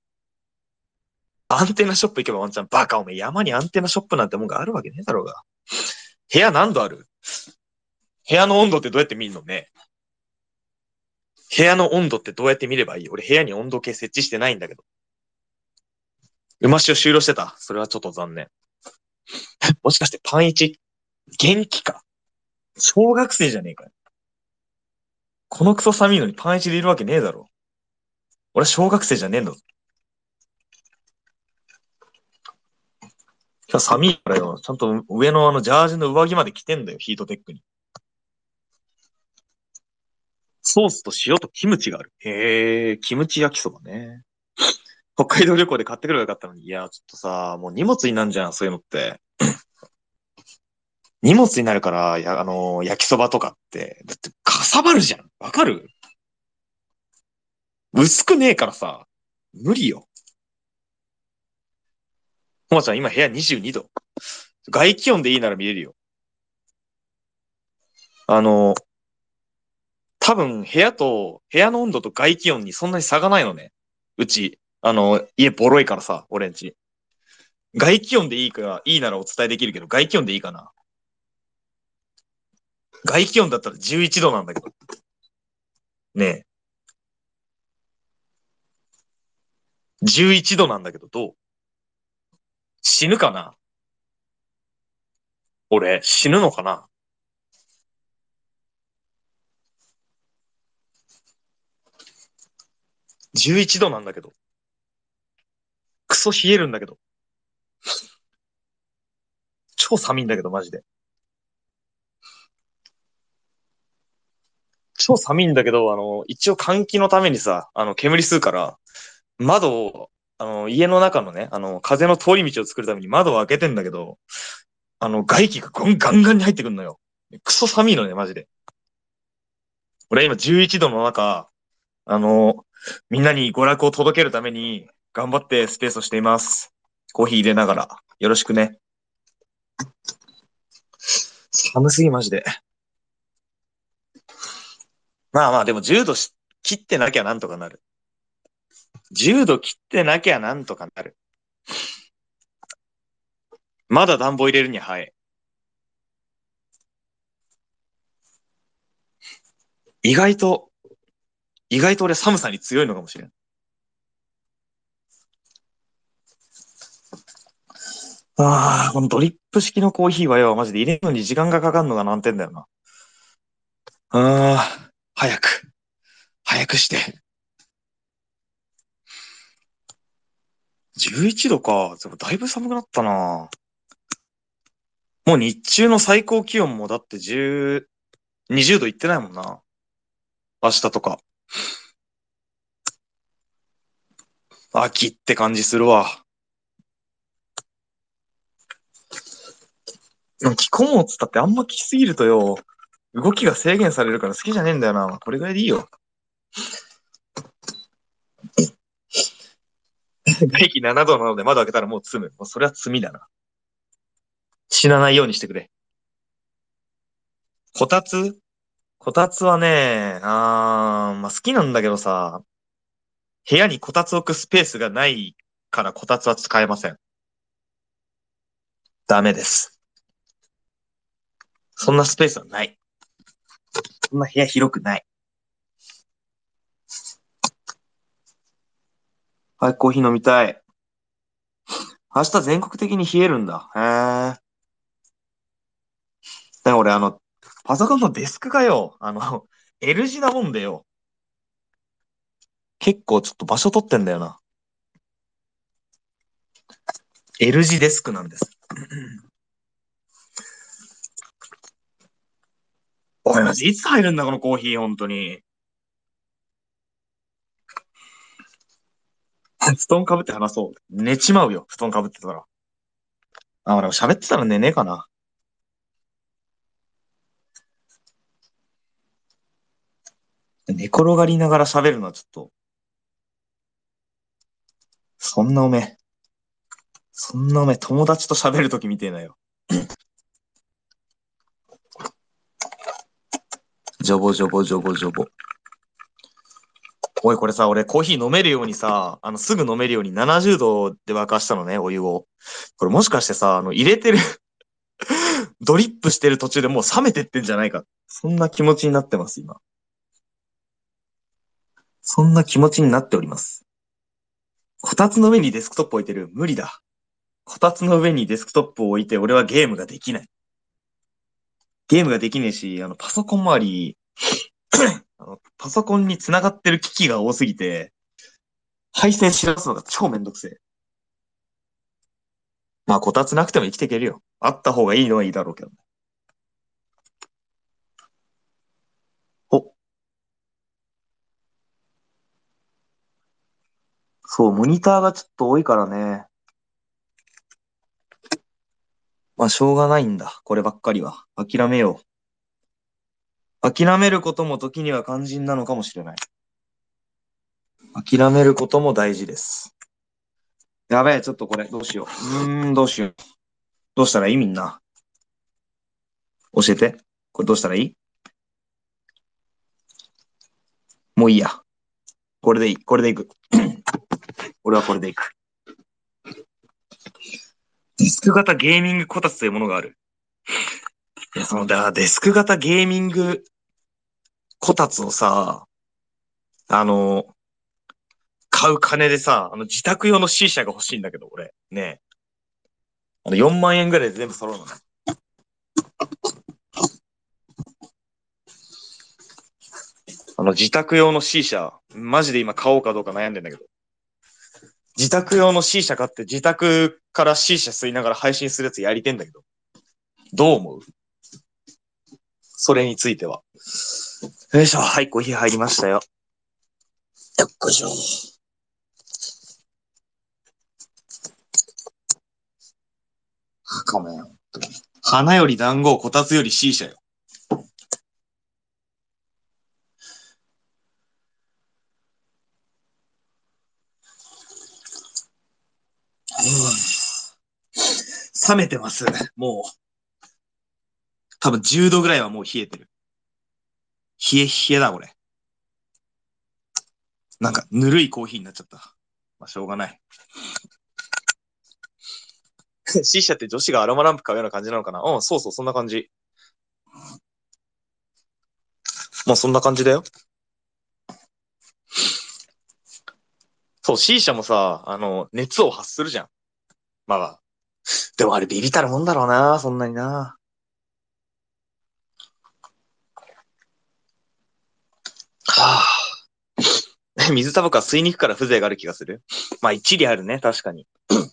アンテナショップ行けばワンチャン。バカおめえ、山にアンテナショップなんてもんがあるわけねえだろうが。部屋何度ある？部屋の温度ってどうやって見るのね？部屋の温度ってどうやって見ればいい？俺部屋に温度計設置してないんだけど。うま塩終了してた。それはちょっと残念。もしかしてパンイチ元気か？小学生じゃねえかよ。このクソ寒いのにパンイチでいるわけねえだろ。俺は小学生じゃねえんだぞ。今日寒いからよ。ちゃんと上のジャージの上着まで着てんだよ。ヒートテックに。ソースと塩とキムチがある。へえ、キムチ焼きそばね。北海道旅行で買ってくればよかったのに。いや、ちょっとさ、もう荷物になんじゃん、そういうのって。荷物になるから、焼きそばとかって。だって、かさばるじゃん。わかる？薄くねえからさ。無理よ。ももちゃん、今部屋22度。外気温でいいなら見れるよ。 あの、多分部屋の温度と外気温にそんなに差がないのね。うち。家ボロいからさ、俺んち。外気温でいいから、いいならお伝えできるけど、外気温でいいかな。外気温だったら11度なんだけど。ねえ。11度なんだけど、どう？死ぬかな？俺、死ぬのかな？ 11 度なんだけど。クソ冷えるんだけど。超寒いんだけど、マジで。超寒いんだけど、一応換気のためにさ、煙吸うから、窓を、家の中のね、風の通り道を作るために窓を開けてんだけど、外気がガンガンに入ってくんのよ。クソ寒いのね、マジで。俺今11度の中、あの、みんなに娯楽を届けるために、頑張ってスペースをしています。コーヒー入れながら。よろしくね。寒すぎ、マジで。まあまあ、でも10度切ってなきゃなんとかなる。10度切ってなきゃなんとかなる。まだ暖房入れるには早い。意外と、意外と俺寒さに強いのかもしれん。ああ、このドリップ式のコーヒーはよ、マジで入れるのに時間がかかるのが難点だよな。ああ、早くして。11度か。でもだいぶ寒くなったな。もう日中の最高気温もだって10、20度いってないもんな。明日とか。秋って感じするわ。でも着込もうっつったってあんま着すぎるとよ、動きが制限されるから好きじゃねえんだよな。これぐらいでいいよ。外気7度なので窓開けたらもう積む。もうそれは罪だな。死なないようにしてくれ。こたつこたつはね、まあ好きなんだけどさ、部屋にこたつ置くスペースがないからこたつは使えません。ダメです。そんなスペースはない。そんな部屋広くない。はい、コーヒー飲みたい。明日全国的に冷えるんだ。へえ。だから俺パソコンのデスクがよ、L 字なもんでよ。結構ちょっと場所取ってんだよな。L 字デスクなんです。おい、マジいつ入るんだこのコーヒー、本当に。布団かぶって話そう。寝ちまうよ、布団かぶってたら。俺も喋ってたら寝ねえかな。寝転がりながら喋るのはちょっと、そんなおめそんなおめ友達と喋るときみてえなよ。ジョボジョボジョボジョボ。おい、これさ、俺コーヒー飲めるようにさ、すぐ飲めるように70度で沸かしたのね、お湯を。これもしかしてさ、入れてるドリップしてる途中でもう冷めてってんじゃないか。そんな気持ちになってます、今。そんな気持ちになっております。こたつの上にデスクトップ置いてる。無理だ。こたつの上にデスクトップを置いて俺はゲームができない。ゲームができねえし、パソコン周り、パソコンに繋がってる機器が多すぎて、配線しらすのが超めんどくせえ。まあ、こたつなくても生きていけるよ。あった方がいいのはいいだろうけどね。お、そう、モニターがちょっと多いからね。まあ、しょうがないんだ。こればっかりは。諦めよう。諦めることも時には肝心なのかもしれない。諦めることも大事です。やべえ、ちょっとこれ、どうしよう。どうしよう。どうしたらいいみんな。教えて。これどうしたらいい？ もういいや。これでいい。これでいく。俺はこれでいく。デスク型ゲーミングこたつというものがある。いや、デスク型ゲーミングこたつをさ、あの、買う金でさ、自宅用の C 社が欲しいんだけど、俺。ねえ。4万円ぐらいで全部揃うのね。自宅用の C 社、マジで今買おうかどうか悩んでんだけど。自宅用の C 社買って自宅から C 社吸いながら配信するやつやりてんだけど。どう思う？それについては。よいしょ。はい、コーヒー入りましたよ。よっこいしょ。ごめん。花より団子、こたつより C 社よ。冷めてます。もう、多分10度ぐらいはもう冷えてる。冷え冷えだ、これ。なんか、ぬるいコーヒーになっちゃった。まあ、しょうがない。C 社って女子がアロマランプ買うような感じなのかな？うん、そうそう、そんな感じ。もうそんな感じだよ。そう、C 社もさ、熱を発するじゃん。まあ、でもあれビビたるもんだろうな、そんなにな。はあ、水タバコは吸いに行くから風情がある気がする。まあ一理あるね、確かに。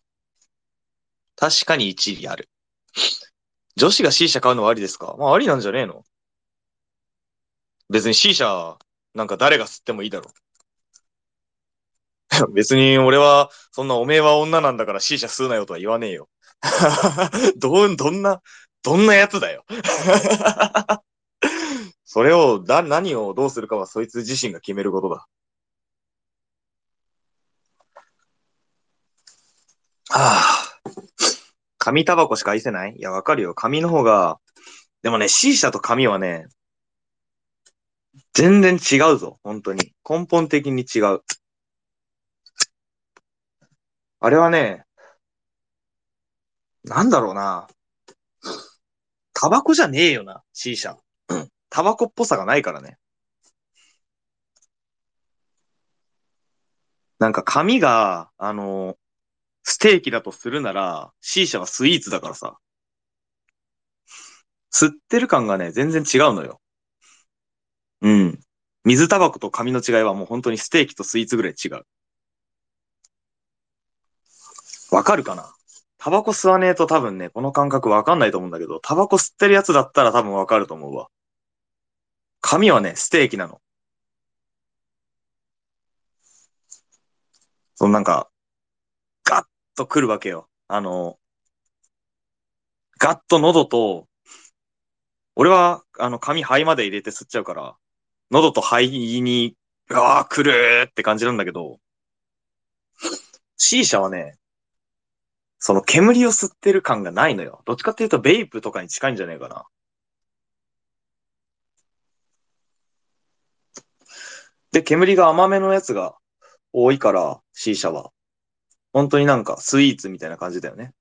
確かに一理ある。女子が C 社買うのはありですか？まあありなんじゃねえの？別に C 社なんか誰が吸ってもいいだろう。別に俺は、そんなおめえは女なんだから C 社吸うなよとは言わねえよ。どんなやつだよ。それを、何をどうするかはそいつ自身が決めることだ。はあ、紙タバコしか愛せない？いや、わかるよ。紙の方が、でもね、C 社と紙はね、全然違うぞ。本当に。根本的に違う。あれはね、なんだろうな。タバコじゃねえよな、C 社。タバコっぽさがないからね。なんか紙が、ステーキだとするなら、C 社はスイーツだからさ。吸ってる感がね、全然違うのよ。うん。水タバコと紙の違いはもう本当にステーキとスイーツぐらい違う。わかるかな？タバコ吸わねえと多分ね、この感覚わかんないと思うんだけど、タバコ吸ってるやつだったら多分わかると思うわ。紙はね、ステーキなの。なんか、ガッとくるわけよ。ガッと喉と、俺は、紙肺まで入れて吸っちゃうから、喉と肺に、うわー、くるーって感じなんだけど、C 社はね、その煙を吸ってる感がないのよ。どっちかっていうとベイプとかに近いんじゃねえかな。で、煙が甘めのやつが多いから、C 社は。本当になんかスイーツみたいな感じだよね。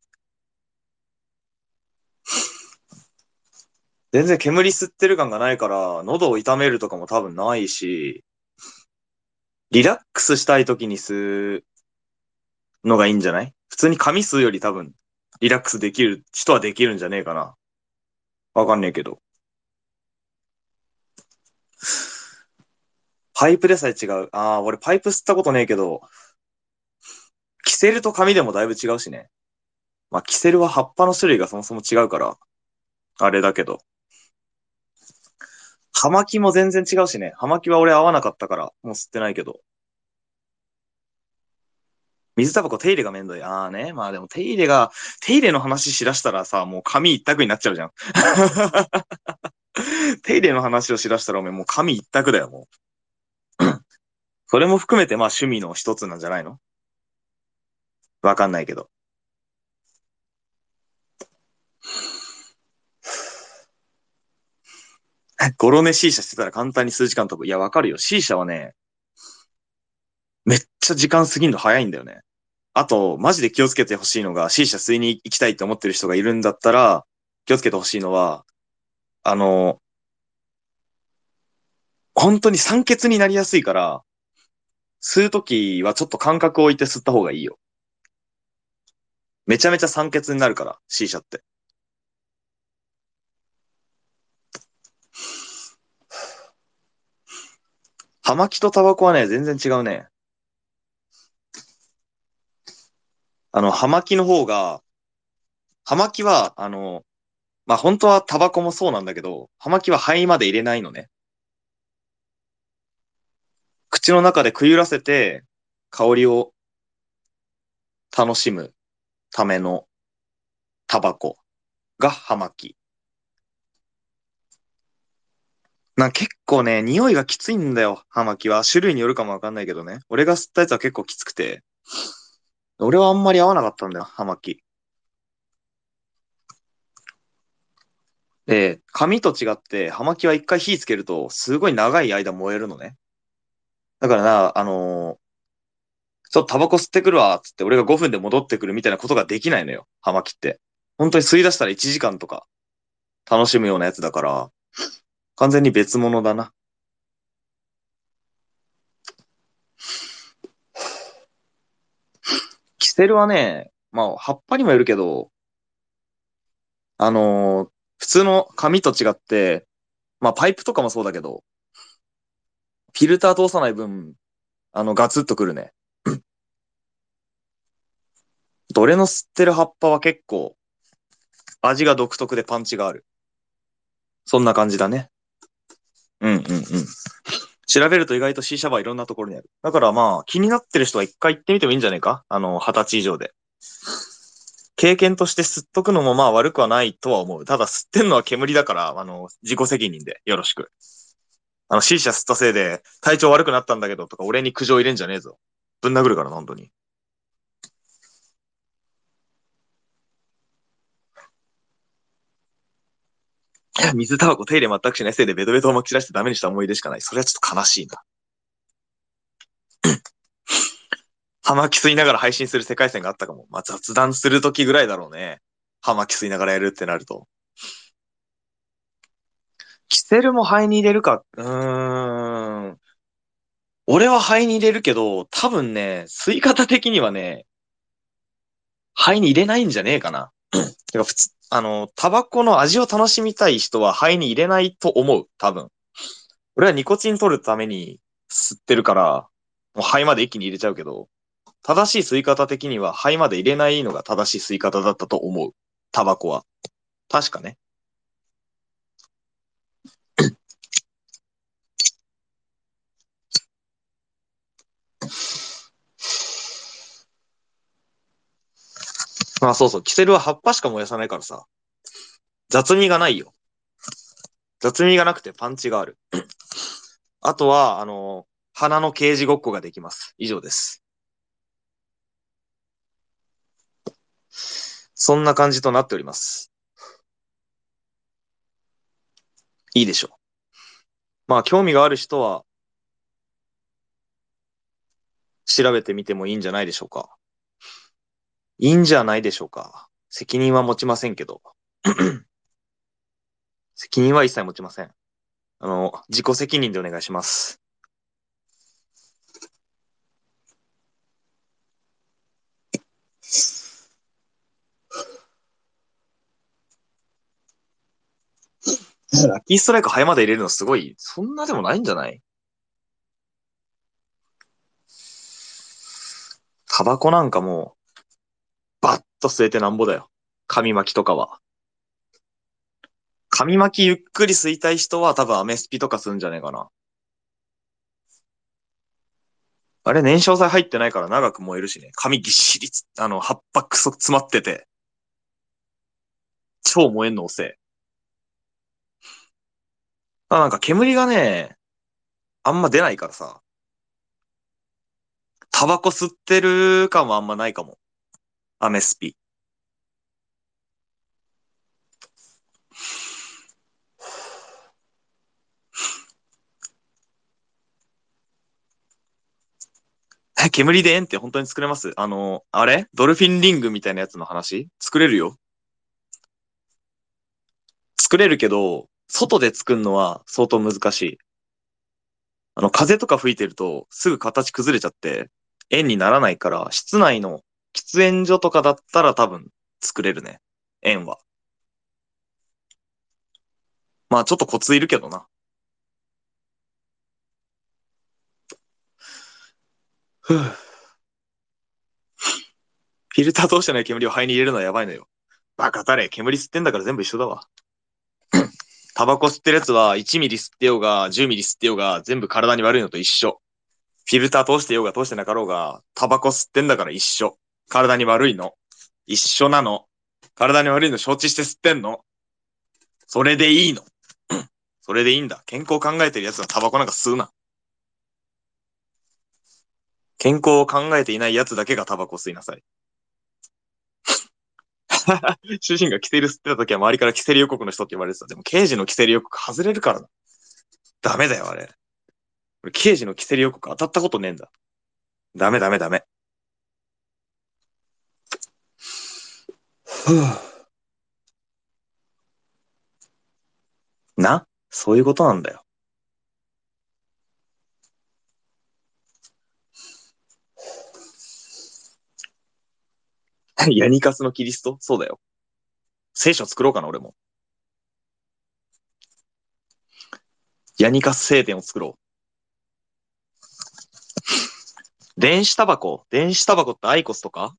全然煙吸ってる感がないから、喉を痛めるとかも多分ないし、リラックスしたい時に吸うのがいいんじゃない？普通に紙吸うより多分、リラックスできる人はできるんじゃねえかな。わかんねえけど。パイプでさえ違う。ああ、俺パイプ吸ったことねえけど、キセルと紙でもだいぶ違うしね。まあ、キセルは葉っぱの種類がそもそも違うから、あれだけど。葉巻も全然違うしね。葉巻は俺合わなかったから、もう吸ってないけど。水タバコ手入れがめんどい。ああね。まあでも手入れの話しだしたらさ、もう紙一択になっちゃうじゃん。手入れの話をしだしたらお前もう紙一択だよ、もう。それも含めてまあ趣味の一つなんじゃないの？わかんないけど。 ゴロ寝 C 社してたら簡単に数時間飛ぶ。いや、わかるよ。C 社はね、めっちゃ時間過ぎるの早いんだよね。あと、マジで気をつけてほしいのが、C 社吸いに行きたいって思ってる人がいるんだったら、気をつけてほしいのは、あの、本当に酸欠になりやすいから、吸うときはちょっと間隔を置いて吸った方がいいよ。めちゃめちゃ酸欠になるから、C 社って。葉巻とタバコはね、全然違うね。葉巻の方が、葉巻は、まあ、本当はタバコもそうなんだけど、葉巻は肺まで入れないのね。口の中で食い入らせて、香りを楽しむためのタバコが葉巻。結構ね、匂いがきついんだよ、葉巻は。種類によるかもわかんないけどね。俺が吸ったやつは結構きつくて、俺はあんまり合わなかったんだよ、葉巻。で、紙と違って、葉巻は一回火つけると、すごい長い間燃えるのね。だからな、ちょっとタバコ吸ってくるわ、つって俺が5分で戻ってくるみたいなことができないのよ、葉巻って。本当に吸い出したら1時間とか楽しむようなやつだから、完全に別物だな。キセルはね、まあ、葉っぱにもよるけど、普通の紙と違って、まあ、パイプとかもそうだけど、フィルター通さない分、ガツッとくるね。俺の吸ってる葉っぱは結構、味が独特でパンチがある。そんな感じだね。うんうんうん。調べると意外と C シャバーいろんなところにある。だからまあ、気になってる人は一回行ってみてもいいんじゃないか、20歳以上で。経験として吸っとくのもまあ悪くはないとは思う。ただ吸ってんのは煙だから、自己責任でよろしく。C 社吸ったせいで体調悪くなったんだけどとか俺に苦情入れんじゃねえぞ。ぶん殴るからな、本当に。水タバコ手入れ全くしないせいでベトベトをまき散らしてダメにした思い出しかない。それはちょっと悲しいな。葉巻吸いながら配信する世界線があったかも。まあ、雑談するときぐらいだろうね。葉巻吸いながらやるってなると。キセルも肺に入れるか。俺は肺に入れるけど、多分ね、吸い方的にはね、肺に入れないんじゃねえかな。てか普通、タバコの味を楽しみたい人は肺に入れないと思う。多分。俺はニコチン取るために吸ってるから、もう肺まで一気に入れちゃうけど、正しい吸い方的には肺まで入れないのが正しい吸い方だったと思う。タバコは。確かね。まあそうそう。キセルは葉っぱしか燃やさないからさ。雑味がないよ。雑味がなくてパンチがある。あとは、鼻のケージごっこができます。以上です。そんな感じとなっております。いいでしょう。まあ、興味がある人は調べてみてもいいんじゃないでしょうか。いいんじゃないでしょうか。責任は持ちませんけど。責任は一切持ちません。自己責任でお願いします。ラッキーストライク肺まで入れるのすごい、そんなでもないんじゃない？タバコなんかもう、バッと吸えてなんぼだよ。紙巻きとかは。紙巻きゆっくり吸いたい人は多分アメスピとか吸うんじゃねえかな。あれ燃焼剤入ってないから長く燃えるしね。紙ぎっしり葉っぱくそ詰まってて、超燃えんの遅え。なんか煙がね、あんま出ないからさ、タバコ吸ってる感はあんまないかも。アメスピ。 煙で円って本当に作れます？あれドルフィンリングみたいなやつの話作れるよ。作れるけど、外で作るのは相当難しい。風とか吹いてるとすぐ形崩れちゃって円にならないから、室内の喫煙所とかだったら多分作れるね。円は。まあちょっとコツいるけどな。ふぅ。フィルター通してない煙を肺に入れるのはやばいのよ。バカたれ、煙吸ってんだから全部一緒だわ。タバコ吸ってるやつは1ミリ吸ってようが10ミリ吸ってようが全部体に悪いのと一緒。フィルター通してようが通してなかろうが、タバコ吸ってんだから一緒。体に悪いの。一緒なの。体に悪いの承知して吸ってんの。それでいいの。それでいいんだ。健康を考えてる奴はタバコなんか吸うな。健康を考えていない奴だけがタバコ吸いなさい。主人がキセル吸ってた時は周りからキセル予告の人って言われてた。でも刑事のキセル予告外れるからな。ダメだよ、あれ。俺刑事のキセル予告当たったことねえんだ。ダメダメダメ。ふぅ。そういうことなんだよ。ヤニカスのキリストそうだよ。聖書作ろうかな、俺も。ヤニカス聖典を作ろう。電子タバコってアイコスとか？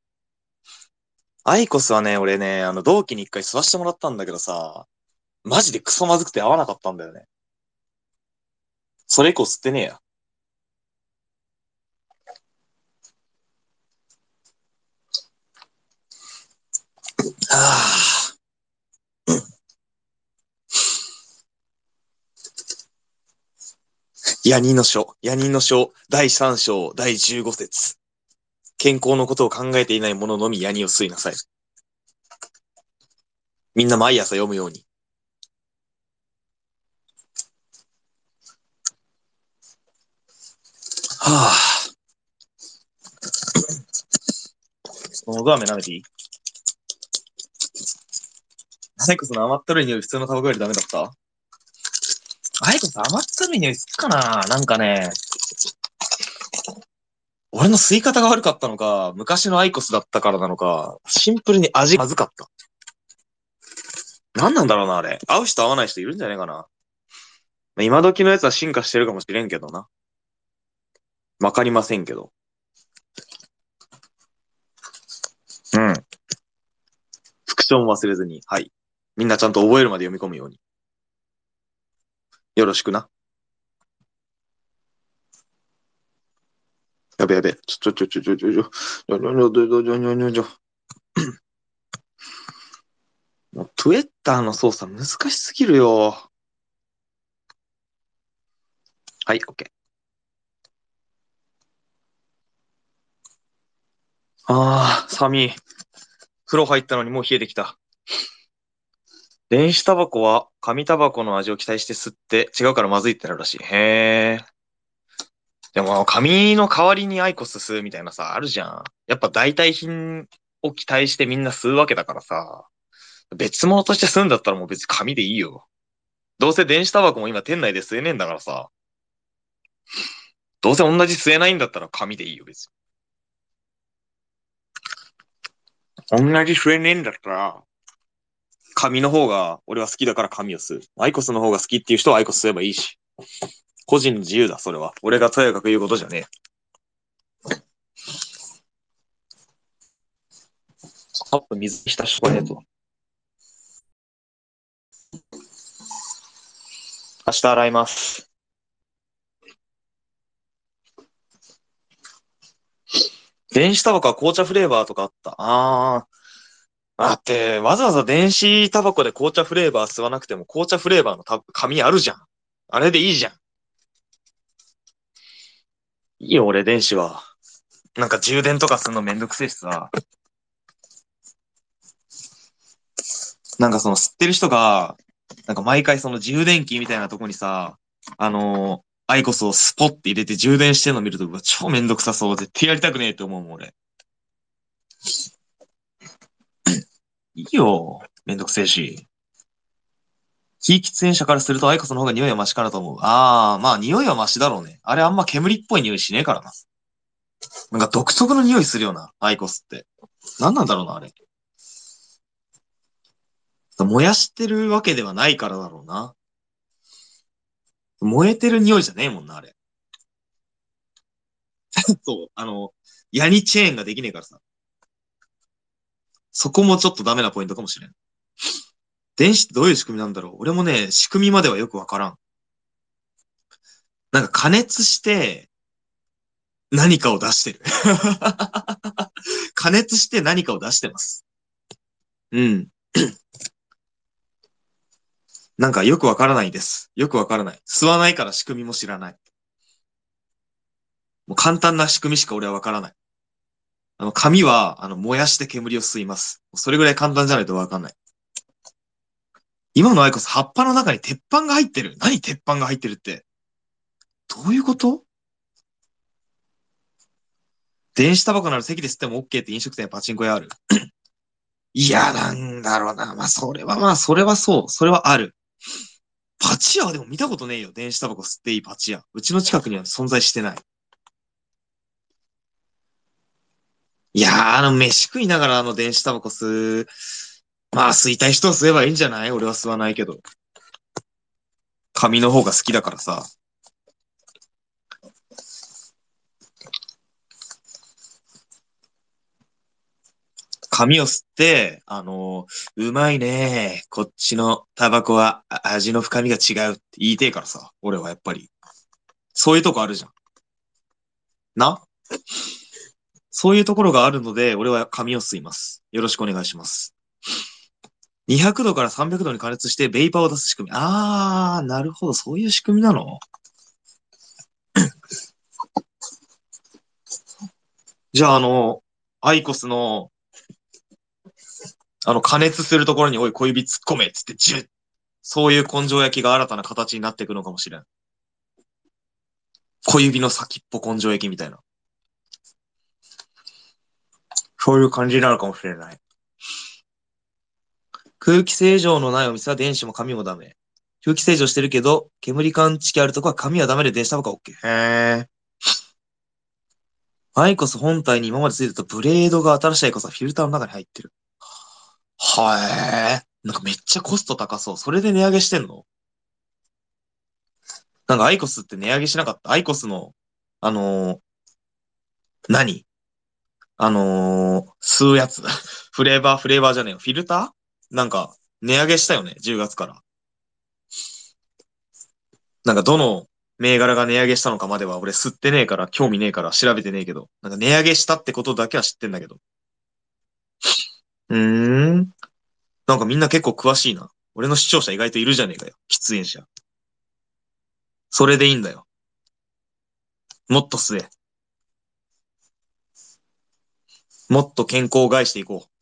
アイコスはね、俺ね、同期に一回吸わしてもらったんだけどさ、マジでクソまずくて合わなかったんだよね。それ以降吸ってねえや。はぁ。ヤニの書、第3章、第15節。健康のことを考えていない者のみヤニを吸いなさい。みんな毎朝読むように。はぁ。のど飴舐めていい？アイコスの甘ったるい匂い普通のタバコよりダメだった？アイコス甘ったるい匂いすっかな？なんかね、俺の吸い方が悪かったのか、昔のアイコスだったからなのか、シンプルに味がまずかった。なんなんだろうな、あれ。合う人合わない人いるんじゃないかな。今時のやつは進化してるかもしれんけどな。わかりませんけど。うん。復唱も忘れずに。はい。みんなちゃんと覚えるまで読み込むように。よろしくな。やべやべ。もうトゥエッターの操作難しすぎるよ。はい、オッケー。寒い。風呂入ったのにもう冷えてきた。電子タバコは紙タバコの味を期待して吸って違うからまずいってなるらしい。へー。でも紙の代わりにアイコス吸うみたいなさ、あるじゃん。やっぱ代替品を期待してみんな吸うわけだからさ、別物として吸うんだったらもう別に紙でいいよ。どうせ電子タバコも今店内で吸えねえんだからさ、どうせ同じ吸えないんだったら紙でいいよ別に。同じ吸えねえんだったら、紙の方が俺は好きだから紙を吸う。アイコスの方が好きっていう人はアイコス吸えばいいし。個人の自由だ、それは。俺がとやかく言うことじゃねえ。カップ水浸しとかねえと。明日洗います。電子タバコは紅茶フレーバーとかあった。だって、わざわざ電子タバコで紅茶フレーバー吸わなくても紅茶フレーバーの紙あるじゃん。あれでいいじゃん。いいよ、俺電子は。なんか充電とかするのめんどくせえしさ。なんかその吸ってる人が、なんか毎回その充電器みたいなとこにさ、あのアイコスをスポッて入れて充電してんの見ると、うわ、超めんどくさそう。絶対やりたくねえって思うもん、俺。いいよ。めんどくせえし。非喫煙者からするとアイコスの方が匂いはマシかなと思う。ああ、まあ匂いはマシだろうね。あれあんま煙っぽい匂いしねえからな。なんか独特の匂いするよな、アイコスって。なんなんだろうな、あれ。燃やしてるわけではないからだろうな。燃えてる匂いじゃねえもんな、あれ。そう、ヤニチェーンができねえからさ。そこもちょっとダメなポイントかもしれん。電子ってどういう仕組みなんだろう。俺もね、仕組みまではよくわからん。なんか加熱して何かを出してる。加熱して何かを出してます。うん。なんかよくわからないです。よくわからない。吸わないから仕組みも知らない。もう簡単な仕組みしか俺はわからない。紙は、燃やして煙を吸います。それぐらい簡単じゃないとわかんない。今のアイコス、葉っぱの中に鉄板が入ってる。何鉄板が入ってるって。どういうこと？電子タバコなら席で吸っても OK って飲食店やパチンコ屋ある。いや、なんだろうな。まあ、それはそう。それはある。パチ屋はでも見たことねえよ。電子タバコ吸っていいパチ屋。うちの近くには存在してない。いやー、飯食いながら電子タバコ吸う。まあ、吸いたい人は吸えばいいんじゃない？俺は吸わないけど。紙の方が好きだからさ。紙を吸って、うまいね。こっちのタバコは味の深みが違うって言いてえからさ。俺はやっぱり。そういうとこあるじゃん。なそういうところがあるので、俺は紙を吸います。よろしくお願いします。200度から300度に加熱してベイパーを出す仕組み。なるほど。そういう仕組みなの？じゃあアイコスの、加熱するところにおい小指突っ込めっつってジュッ。そういう根性焼きが新たな形になっていくのかもしれん。小指の先っぽ根性焼きみたいな。そういう感じになるかもしれない。空気清浄のないお店は電子も紙もダメ。空気清浄してるけど、煙感知器あるとこは紙はダメで電子タバコは OK。へー。アイコス本体に今までついてたブレードが新しいアイコスはフィルターの中に入ってる。はえ。なんかめっちゃコスト高そう。それで値上げしてんの？なんかアイコスって値上げしなかった？アイコスの、あのー何吸うやつ。フレーバーじゃねえよ。フィルターなんか、値上げしたよね。10月から。なんかどの銘柄が値上げしたのかまでは俺吸ってねえから興味ねえから調べてねえけど、なんか値上げしたってことだけは知ってんだけど。うーん。なんかみんな結構詳しいな。俺の視聴者意外といるじゃねえかよ。喫煙者。それでいいんだよ。もっと吸え。もっと健康を害していこう。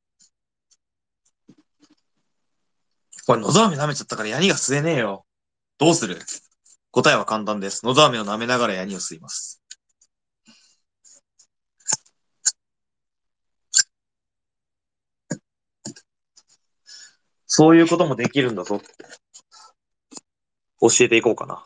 これ、のど飴舐めちゃったからヤニが吸えねえよ。どうする？答えは簡単です。のど飴を舐めながらヤニを吸います。そういうこともできるんだぞ。教えていこうかな。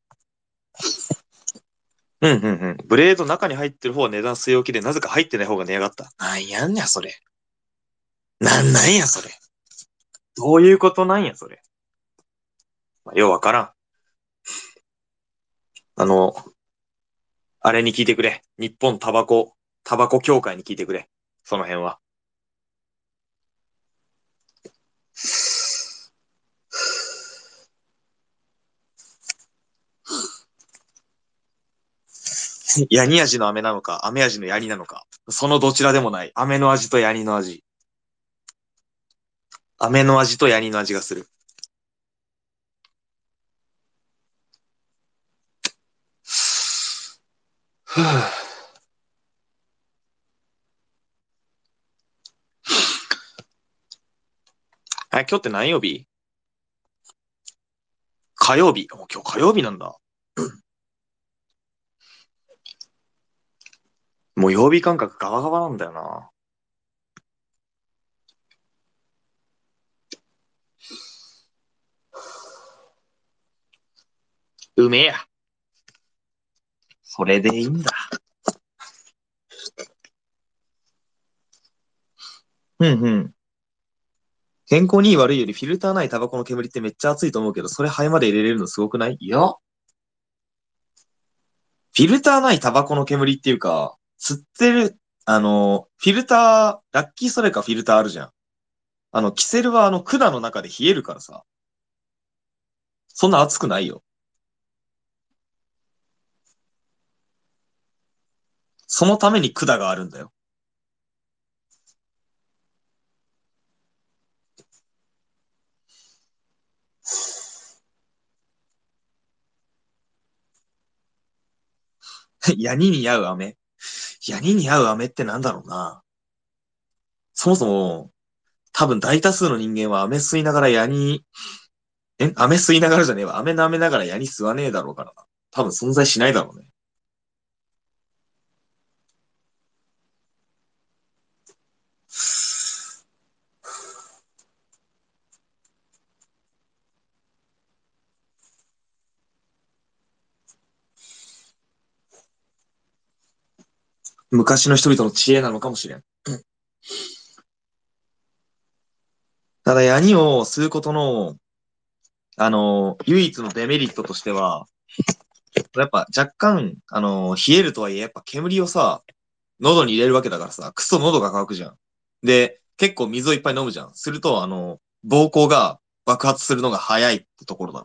うんうんうん。ブレード中に入ってる方は値段据え置きで、なぜか入ってない方が値上がった。なんやんや、それ。なんや、それ。どういうことなんや、それ。まあ、ようわからん。あの、あれに聞いてくれ。日本タバコ協会に聞いてくれ。その辺は。ヤニ味の飴なのか、飴味のヤニなのか。そのどちらでもない。飴の味とヤニの味。飴の味とヤニの味がする。ふぅ。今日って何曜日？火曜日。今日火曜日なんだ。 もう曜日感覚ガバガバなんだよな。うめえや。それでいいんだ。うんうん。健康にいい悪いよりフィルターないタバコの煙ってめっちゃ熱いと思うけど、それ肺まで入れれるのすごくない？いや、フィルターないタバコの煙っていうか、吸ってる、フィルター、ラッキーストライクはフィルターあるじゃん。キセルは管の中で冷えるからさ、そんな熱くないよ。そのために管があるんだよ。ヤニに合う飴。ヤニに合う飴ってなんだろうな。そもそも、多分大多数の人間は飴吸いながらヤニ、飴吸いながらじゃねえわ。飴舐めながらヤニ吸わねえだろうからな。多分存在しないだろうね。昔の人々の知恵なのかもしれん。ただ、ヤニを吸うことの、唯一のデメリットとしては、やっぱ若干、冷えるとはいえ、やっぱ煙をさ、喉に入れるわけだからさ、クソ喉が渇くじゃん。で、結構水をいっぱい飲むじゃん。すると、膀胱が爆発するのが早いってところだ。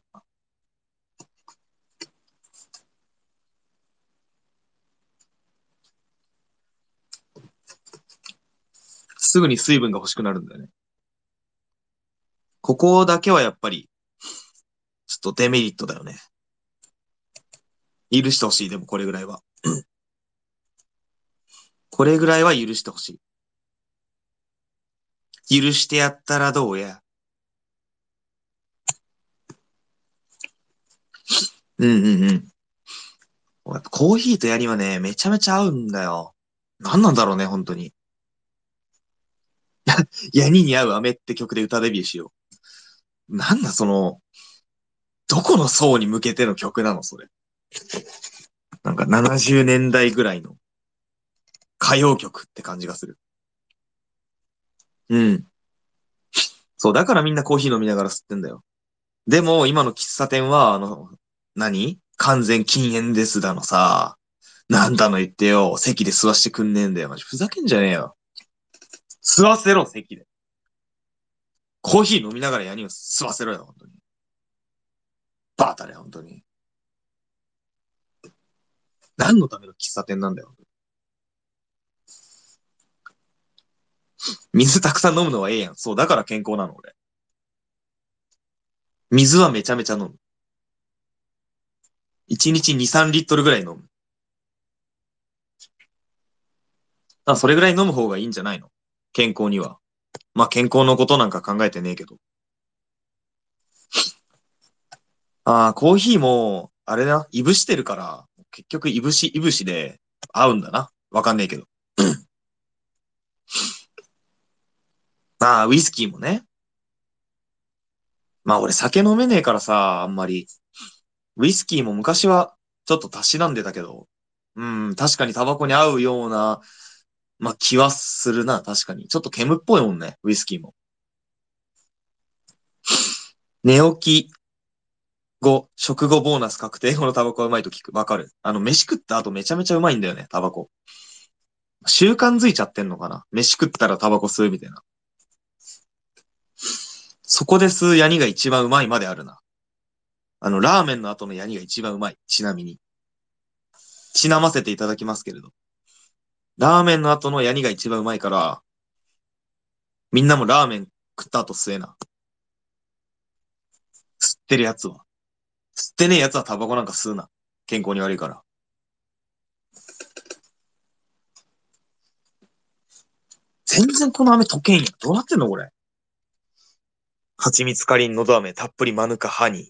すぐに水分が欲しくなるんだよね。ここだけはやっぱり、ちょっとデメリットだよね。許してほしい、でもこれぐらいは。これぐらいは許してほしい。許してやったらどうや。うんうんうん。やっぱコーヒーとヤニはね、めちゃめちゃ合うんだよ。なんなんだろうね、本当に。ヤニに合う飴って曲で歌デビューしよう。なんだ、どこの層に向けての曲なの、それ。なんか70年代ぐらいの歌謡曲って感じがする。うん。そう、だからみんなコーヒー飲みながら吸ってんだよ。でも、今の喫茶店は、何完全禁煙ですだのさ。なんだの言ってよ。席で吸わしてくんねえんだよ。マジふざけんじゃねえよ。吸わせろ、席で。コーヒー飲みながらヤニを吸わせろよ、本当に。バータね、本当に。何のための喫茶店なんだよ。水たくさん飲むのはええやん。そう、だから健康なの、俺。水はめちゃめちゃ飲む。1日2、3リットルぐらい飲む。それぐらい飲む方がいいんじゃないの？健康には。まあ、健康のことなんか考えてねえけど。ああ、コーヒーも、あれだ、いぶしてるから、結局いぶしで合うんだな。わかんねえけど。ああ、ウイスキーもね。まあ俺酒飲めねえからさ、あんまり。ウイスキーも昔はちょっとたしなんでたけど、うん、確かにタバコに合うような、まあ気はするな、確かに。ちょっと煙っぽいもんね、ウイスキーも。寝起き後、食後ボーナス確定後のタバコはうまいと聞く。わかる。飯食った後めちゃめちゃうまいんだよね、タバコ。習慣づいちゃってんのかな？飯食ったらタバコ吸うみたいな。そこで吸うヤニが一番うまいまであるな。ラーメンの後のヤニが一番うまい。ちなみに。ちなませていただきますけれど。ラーメンの後のヤニが一番うまいから、みんなもラーメン食った後吸えな。吸ってるやつは。吸ってねえやつはタバコなんか吸うな。健康に悪いから。全然この飴溶けんやん。どうなってんのこれ。蜂蜜かりんのど飴たっぷりマヌカハニー。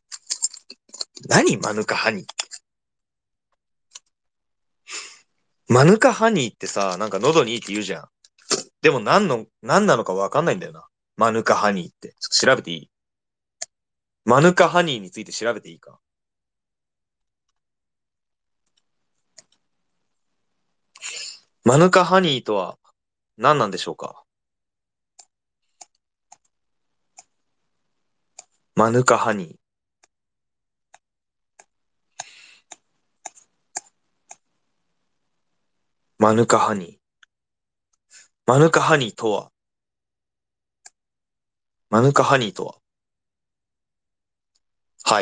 何マヌカハニー。 マヌカハニーってさ、なんか喉にいいって言うじゃん。でも何なのかわかんないんだよな。マヌカハニーって。ちょっと調べていい？マヌカハニーについて調べていいか？マヌカハニーとは何なんでしょうか？マヌカハニー。マヌカハニー。マヌカハニーとは、マヌカハニーとは、はい。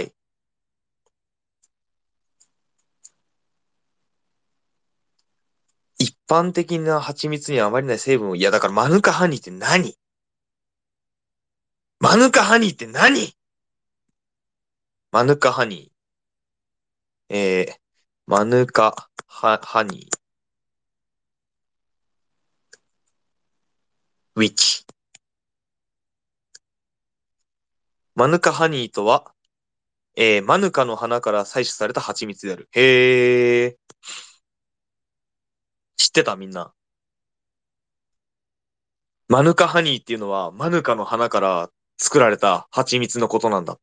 一般的な蜂蜜にはあまりない成分を、いやだからマヌカハニーって何？マヌカハニーって何？マヌカハニー。マヌカハニー。ウィキ。マヌカハニーとは、マヌカの花から採取された蜂蜜である。へー。知ってたみんな？マヌカハニーっていうのは、マヌカの花から作られた蜂蜜のことなんだって。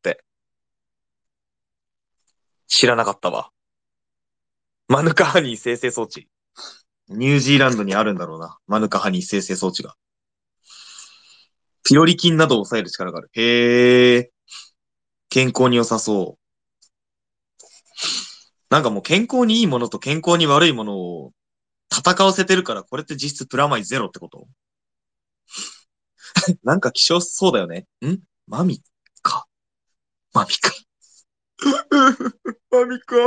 知らなかったわ。マヌカハニー生成装置。ニュージーランドにあるんだろうな。マヌカハニー生成装置が。ピロリ菌などを抑える力がある。へー。健康に良さそう。なんかもう健康にいいものと健康に悪いものを戦わせてるから、これって実質プラマイゼロってこと？なんか希少そうだよね。マミか。マミか。マミか。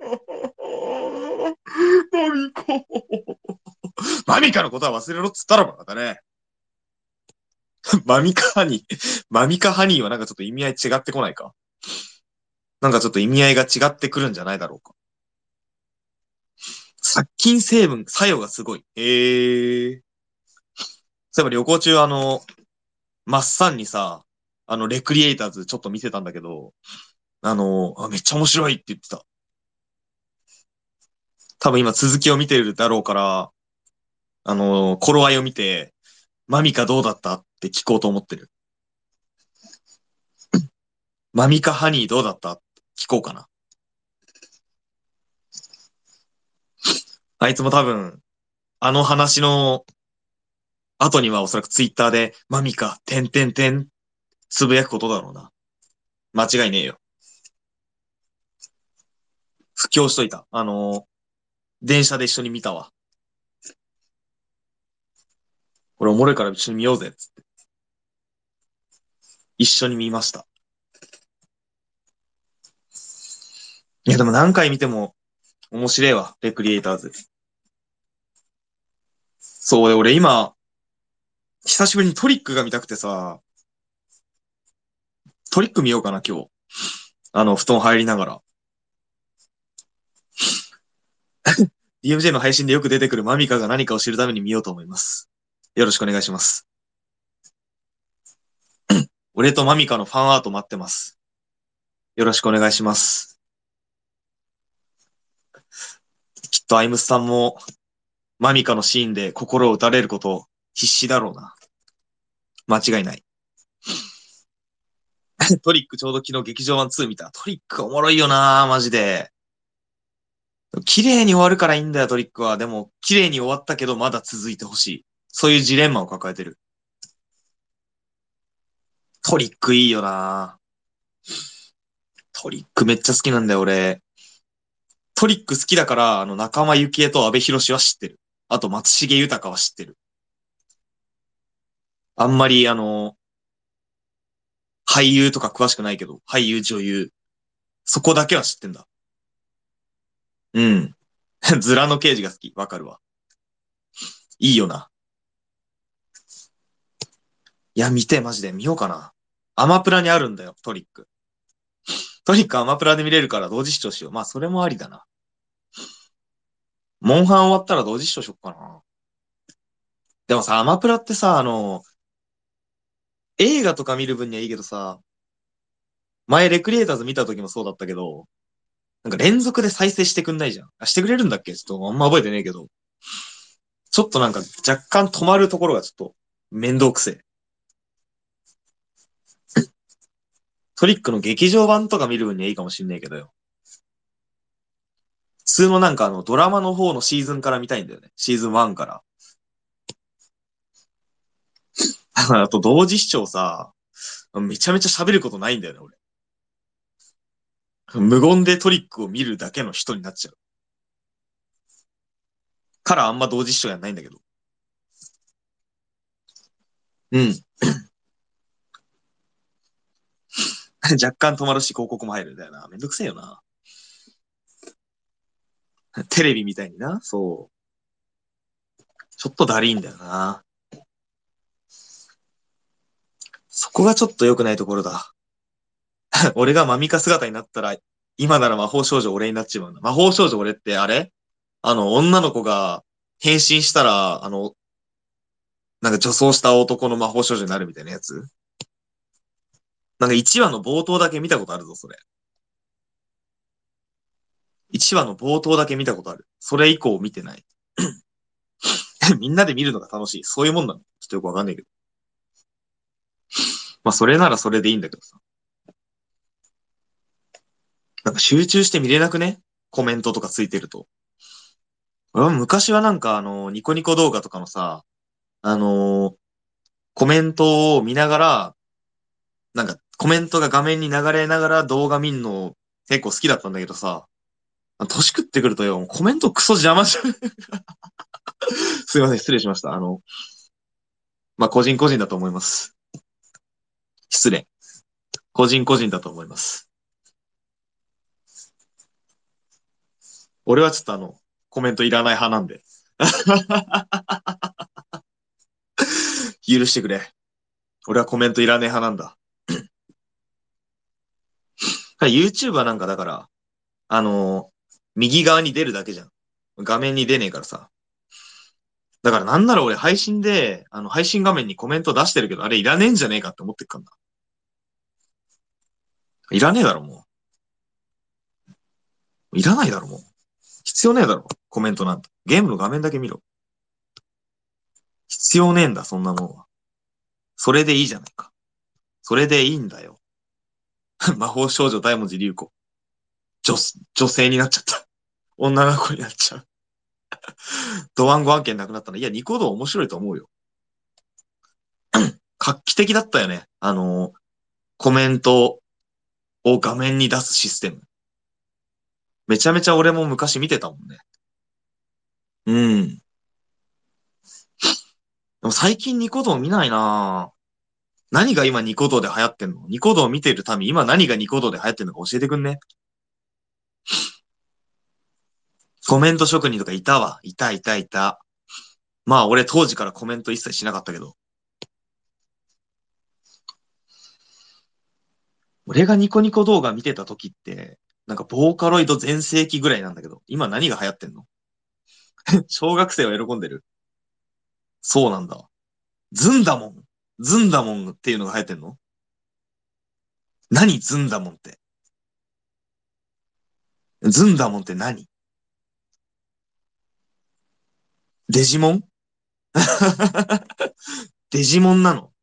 マミか。マミカのことは忘れろっつったらばだね。マミカハニー。マミカハニーはなんかちょっと意味合い違ってこないか？なんかちょっと意味合いが違ってくるんじゃないだろうか。殺菌成分、作用がすごい。そういえば旅行中マッサンにさ、レクリエイターズちょっと見せたんだけど、めっちゃ面白いって言ってた。多分今続きを見てるだろうから、頃合いを見て、マミカどうだったって聞こうと思ってる。マミカハニーどうだったって聞こうかな。あいつも多分、あの話の後にはおそらくツイッターで、マミカ、てんてんてん、つぶやくことだろうな。間違いねえよ。布教しといた。電車で一緒に見たわ。これおもろいから一緒に見ようぜ、つって。一緒に見ました。いや、でも何回見ても面白いわ、レクリエイターズ。そうで、俺今、久しぶりにトリックが見たくてさ、トリック見ようかな、今日。布団入りながら。DMJ の配信でよく出てくるマミカが何かを知るために見ようと思います。よろしくお願いします。俺とマミカのファンアート待ってます。よろしくお願いします。きっとアイムスさんもマミカのシーンで心を打たれること必死だろうな。間違いない。トリックちょうど昨日劇場版2見た。トリックおもろいよなマジで。綺麗に終わるからいいんだよ、トリックは。でも、綺麗に終わったけどまだ続いてほしい。そういうジレンマを抱えてる。トリックいいよなトリックめっちゃ好きなんだよ、俺。トリック好きだから、仲間由紀恵と阿部寛は知ってる。あと、松重豊は知ってる。あんまり、俳優とか詳しくないけど、俳優、女優。そこだけは知ってんだ。うん。ズラの刑事が好き。わかるわ。いいよな。いや、見て、マジで。見ようかな。アマプラにあるんだよ、トリック。トリックアマプラで見れるから同時視聴しよう。まあ、それもありだな。モンハン終わったら同時視聴しよっかな。でもさ、アマプラってさ、映画とか見る分にはいいけどさ、前レクリエイターズ見た時もそうだったけど、なんか連続で再生してくんないじゃん。あ、してくれるんだっけちょっとあんま覚えてねえけど。 ちょっとなんか若干止まるところがちょっと面倒くせえ。トリックの劇場版とか見る分にはいいかもしんないけどよ。普通のなんかドラマの方のシーズンから見たいんだよね。シーズン1から。あと同時視聴さ、めちゃめちゃ喋ることないんだよね、俺。無言でトリックを見るだけの人になっちゃう。からあんま同時視聴やんないんだけど。うん。若干止まるし広告も入るんだよな。めんどくせえよな。テレビみたいにな。そう。ちょっとだりーんだよな。そこがちょっと良くないところだ。俺がマミカ姿になったら、今なら魔法少女俺になっちまうんだ。魔法少女俺ってあれ女の子が変身したら、なんか女装した男の魔法少女になるみたいなやつ。なんか1話の冒頭だけ見たことあるぞ、それ。1話の冒頭だけ見たことある。それ以降見てない。みんなで見るのが楽しい。そういうもんなのちょっとよくわかんないけど。まあ、それならそれでいいんだけどさ。なんか集中して見れなくねコメントとかついてると。俺は昔はなんかニコニコ動画とかのさ、あのーコメントを見ながら、なんかコメントが画面に流れながら動画見んの結構好きだったんだけどさ、年食ってくるとよ、コメントクソ邪魔じゃん。すいません、失礼しました。まあ、個人個人だと思います。失礼。個人個人だと思います。俺はちょっとコメントいらない派なんで。許してくれ。俺はコメントいらねえ派なんだ。YouTuber なんかだから、あのー右側に出るだけじゃん。画面に出ねえからさ。だからなんなら俺配信で、配信画面にコメント出してるけど、あれいらねえんじゃねえかって思ってっかんだ。いらねえだろ、もう。いらないだろ、もう。必要ねえだろ、コメントなんて。ゲームの画面だけ見ろ。必要ねえんだ、そんなもんは。それでいいじゃないか。それでいいんだよ。魔法少女大文字竜子。女、女性になっちゃった。女の子になっちゃう。ドワンゴ案件なくなったの。いや、ニコ動面白いと思うよ。画期的だったよね。コメントを画面に出すシステム。めちゃめちゃ俺も昔見てたもんね。うん。でも最近ニコ動見ないなぁ。何が今ニコ動で流行ってんのニコ動見てる民、今何がニコ動で流行ってんのか教えてくんね。コメント職人とかいたわ。いたいたいた。まあ俺当時からコメント一切しなかったけど。俺がニコニコ動画見てた時って、なんかボーカロイド全盛期ぐらいなんだけど、今何が流行ってんの？小学生は喜んでる。そうなんだ。ズンダモン。ズンダモンっていうのが流行ってんの？何ズンダモンって。ズンダモンって何？デジモン？デジモンなの？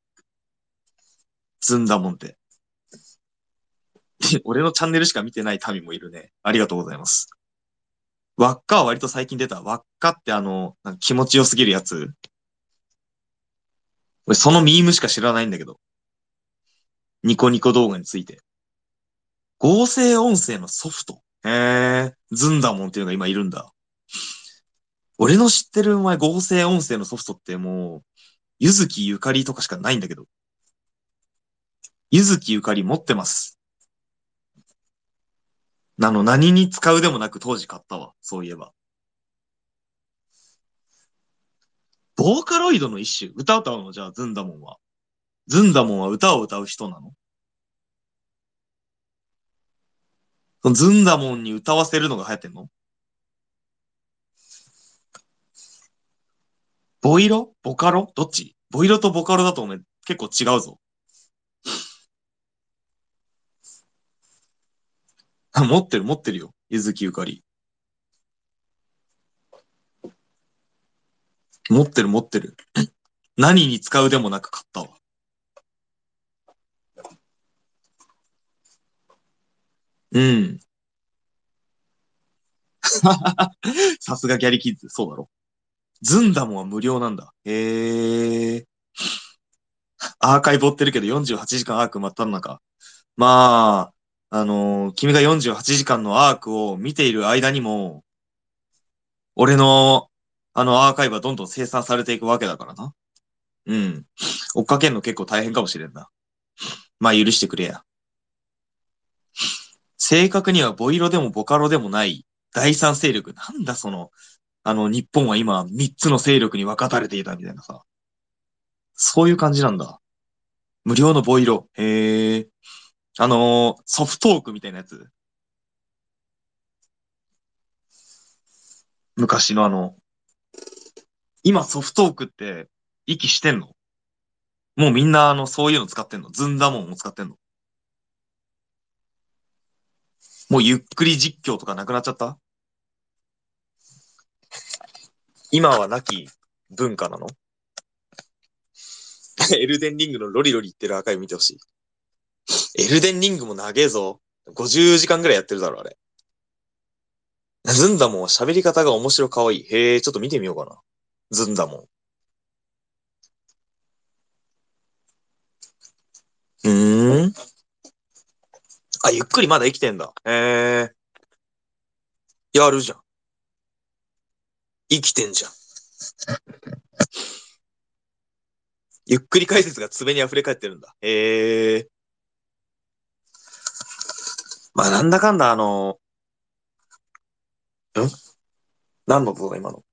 ズンダモンって。俺のチャンネルしか見てない民もいるね。ありがとうございます。輪っかは割と最近出た。輪っかってなんか気持ちよすぎるやつ。俺そのミームしか知らないんだけど。ニコニコ動画について。合成音声のソフト。へえ、ズンダモンっていうのが今いるんだ。俺の知ってるお前合成音声のソフトってもう、ゆずきゆかりとかしかないんだけど。ゆずきゆかり持ってます。何に使うでもなく当時買ったわ。そういえば。ボーカロイドの一種。歌歌うのじゃあ、ズンダモンは。ズンダモンは歌を歌う人なの？そのズンダモンに歌わせるのが流行ってんの？ボイロボカロどっち？ボイロとボカロだとお前結構違うぞ。持ってる持ってるよ。ゆずきゆかり。 持ってる持ってる。何に使うでもなく買ったわ。うん。さすがギャリキッズ、そうだろ。ズンダモンは無料なんだ。へえ。アーカイブ追ってるけど48時間アーク真っただ中。まあ、君が48時間のアークを見ている間にも、俺の、アーカイブはどんどん生産されていくわけだからな。うん。追っかけんの結構大変かもしれんな。まあ許してくれや。正確にはボイロでもボカロでもない第三勢力。なんだその、日本は今3つの勢力に分かたれていたみたいなさ。そういう感じなんだ。無料のボイロ。へえ。ソフトークみたいなやつ。昔の今ソフトークって息してんの？もうみんなそういうの使ってんの？ズンダモンを使ってんの？もうゆっくり実況とかなくなっちゃった？今はなき文化なの？エルデンリングのロリロリ言ってるアーカイブ見てほしい。エルデンリングも長えぞ。50時間ぐらいやってるだろ、あれ。ズンダモンは喋り方が面白かわいい。へえ、ちょっと見てみようかな。ズンダモン。うーん。あ、ゆっくりまだ生きてんだ。へえ。やるじゃん。生きてんじゃん。ゆっくり解説が爪に溢れ返ってるんだ。へえ。まあ、なんだかんだ何の音だ今の？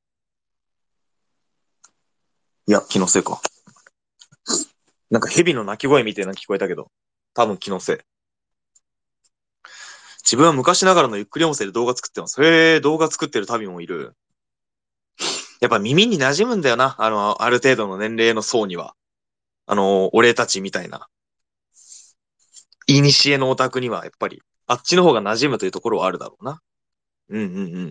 いや、気のせいか。なんか蛇の鳴き声みたいなの聞こえたけど。多分気のせい。自分は昔ながらのゆっくり音声で動画作ってます。へえ、動画作ってる民もいる。やっぱ耳に馴染むんだよな。ある程度の年齢の層には。俺たちみたいな。古のオタクには、やっぱり、あっちの方が馴染むというところはあるだろうな。うんうんうん。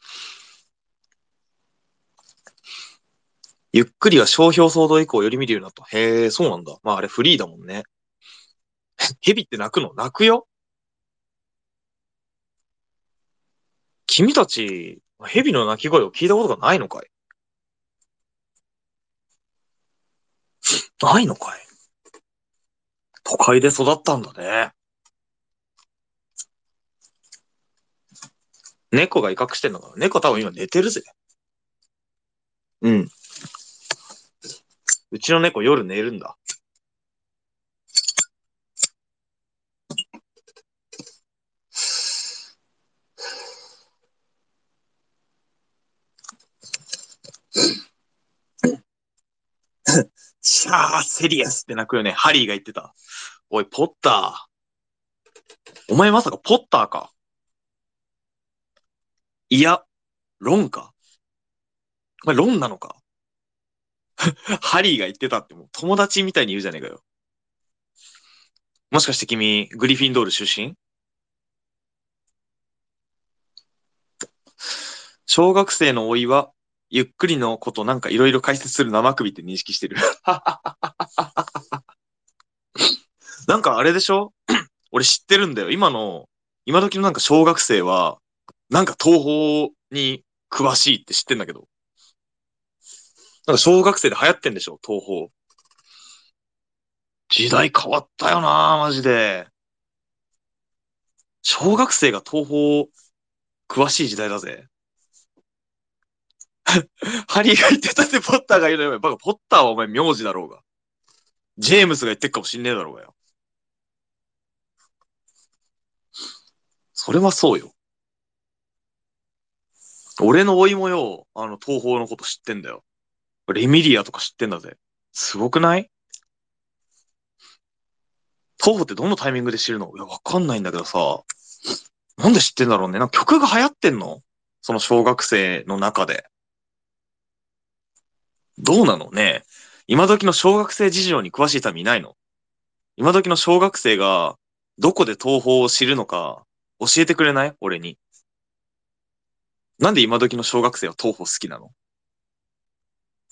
ゆっくりは商標騒動以降より見るようになった。へえ、そうなんだ。まああれフリーだもんね。蛇って鳴くの？鳴くよ。君たち、蛇の鳴き声を聞いたことがないのかい？ないのかい？都会で育ったんだね。猫が威嚇してんのかな？猫多分今寝てるぜ。うん。うちの猫夜寝るんだ。シャー、セリアスって鳴くよね。ハリーが言ってた。おい、ポッター。お前まさかポッターか？いや、ロンか？お前ロンなのか？ハリーが言ってたってもう友達みたいに言うじゃねえかよ。もしかして君、グリフィンドール出身？小学生の老いは、ゆっくりのことなんかいろいろ解説する生首って認識してる。なんかあれでしょ？俺知ってるんだよ。今時のなんか小学生は、なんか東宝に詳しいって知ってんだけど。なんか小学生で流行ってんでしょ東宝。時代変わったよなマジで。小学生が東宝詳しい時代だぜ。ハリーが言ってたってポッターが言うのよ。バカ、ポッターはお前名字だろうが。ジェームスが言ってっかもしんねえだろうがよ。それはそうよ。俺の甥もよ、東宝のこと知ってんだよ。レミリアとか知ってんだぜ。すごくない？東宝ってどのタイミングで知るの？いや、わかんないんだけどさ。なんで知ってんだろうね。なんか曲が流行ってんの？その小学生の中で。どうなのね。今時の小学生事情に詳しい民いないの？今時の小学生がどこで東宝を知るのか教えてくれない？俺に。なんで今時の小学生は東宝好きなの？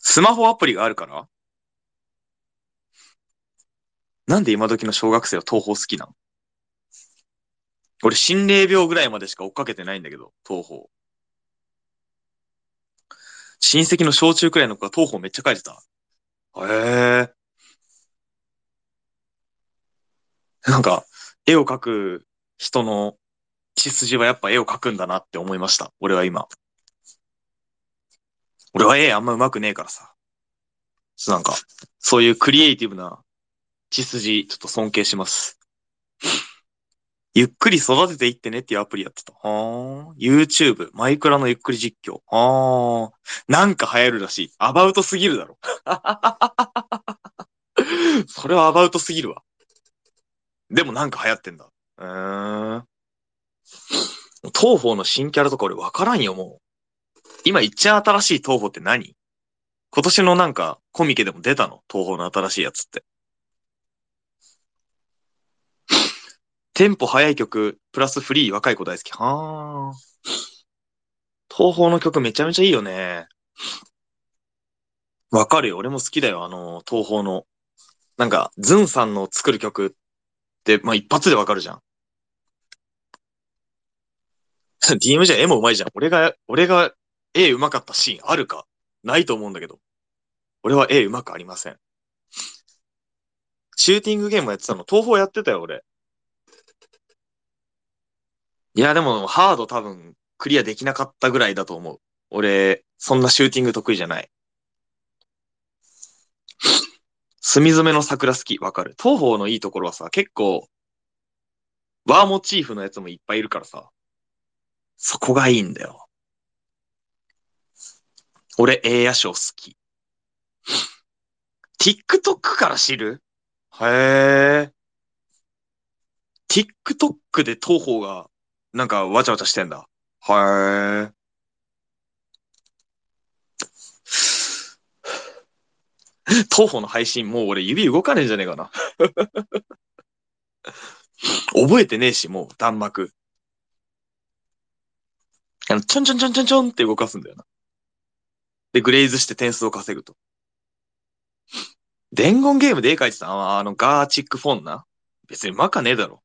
スマホアプリがあるから。なんで今時の小学生は東宝好きなん？俺、心霊病ぐらいまでしか追っかけてないんだけど、東宝。親戚の小中くらいの子が東宝めっちゃ書いてた。へえ。なんか、絵を描く人の血筋はやっぱ絵を描くんだなって思いました。俺は今。俺は絵あんま上手くねえからさ。なんか、そういうクリエイティブな血筋、ちょっと尊敬します。ゆっくり育てていってねっていうアプリやってた。はー。YouTube、マイクラのゆっくり実況。はー。なんか流行るらしい。アバウトすぎるだろ。それはアバウトすぎるわ。でもなんか流行ってんだ。東宝の新キャラとか俺わからんよ、もう。今一番新しい東宝って何？今年のなんかコミケでも出たの？東宝の新しいやつって。テンポ速い曲、プラスフリー、若い子大好き。はー。東宝の曲めちゃめちゃいいよね。わかるよ。俺も好きだよ。東宝の。なんか、ズンさんの作る曲って、まあ、一発でわかるじゃん。DM じゃ絵も上手いじゃん。俺が絵上手かったシーンあるか？ないと思うんだけど。俺は絵上手くありません。シューティングゲームやってたの？東宝やってたよ、俺。いや、でも、ハード多分、クリアできなかったぐらいだと思う。俺、そんなシューティング得意じゃない。墨染めの桜好き。わかる。東宝のいいところはさ、結構、ワーモチーフのやつもいっぱいいるからさ、そこがいいんだよ。俺、エイヤショー好き。TikTok から知る？へえ。TikTok で東宝が、なんか、わちゃわちゃしてんだ。へえ。東宝の配信、もう俺指動かねえんじゃねえかな。覚えてねえし、もう、弾幕。ちょんちょんちょんちょんちょんって動かすんだよな。で、グレイズして点数を稼ぐと。伝言ゲームで絵描いてたガーチックフォンな。別にマかねえだろ。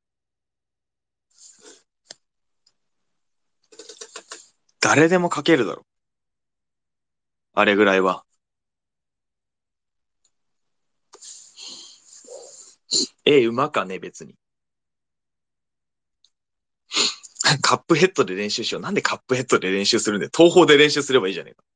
誰でも描けるだろ。あれぐらいは。絵うまかね、別に。カップヘッドで練習しよう。なんでカップヘッドで練習するんだよ。東宝で練習すればいいじゃねえか。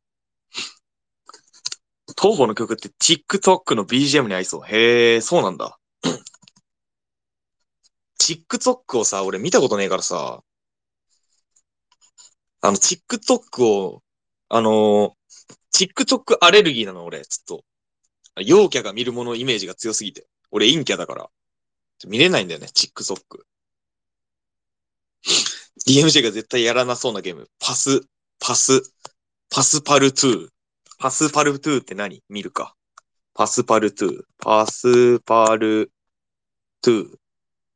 東宝の曲って TikTok の BGM に合いそう。へえ、そうなんだ。TikTok をさ、俺見たことねえからさ、TikTok を、あの、TikTok アレルギーなの、俺。ちょっと。陽キャが見るものイメージが強すぎて。俺陰キャだから。見れないんだよね、TikTok。DMJ が絶対やらなそうなゲーム。パス、パスパルトゥー。パスパルトゥーって何？見るか。パスパルトゥー。パスパルトゥー。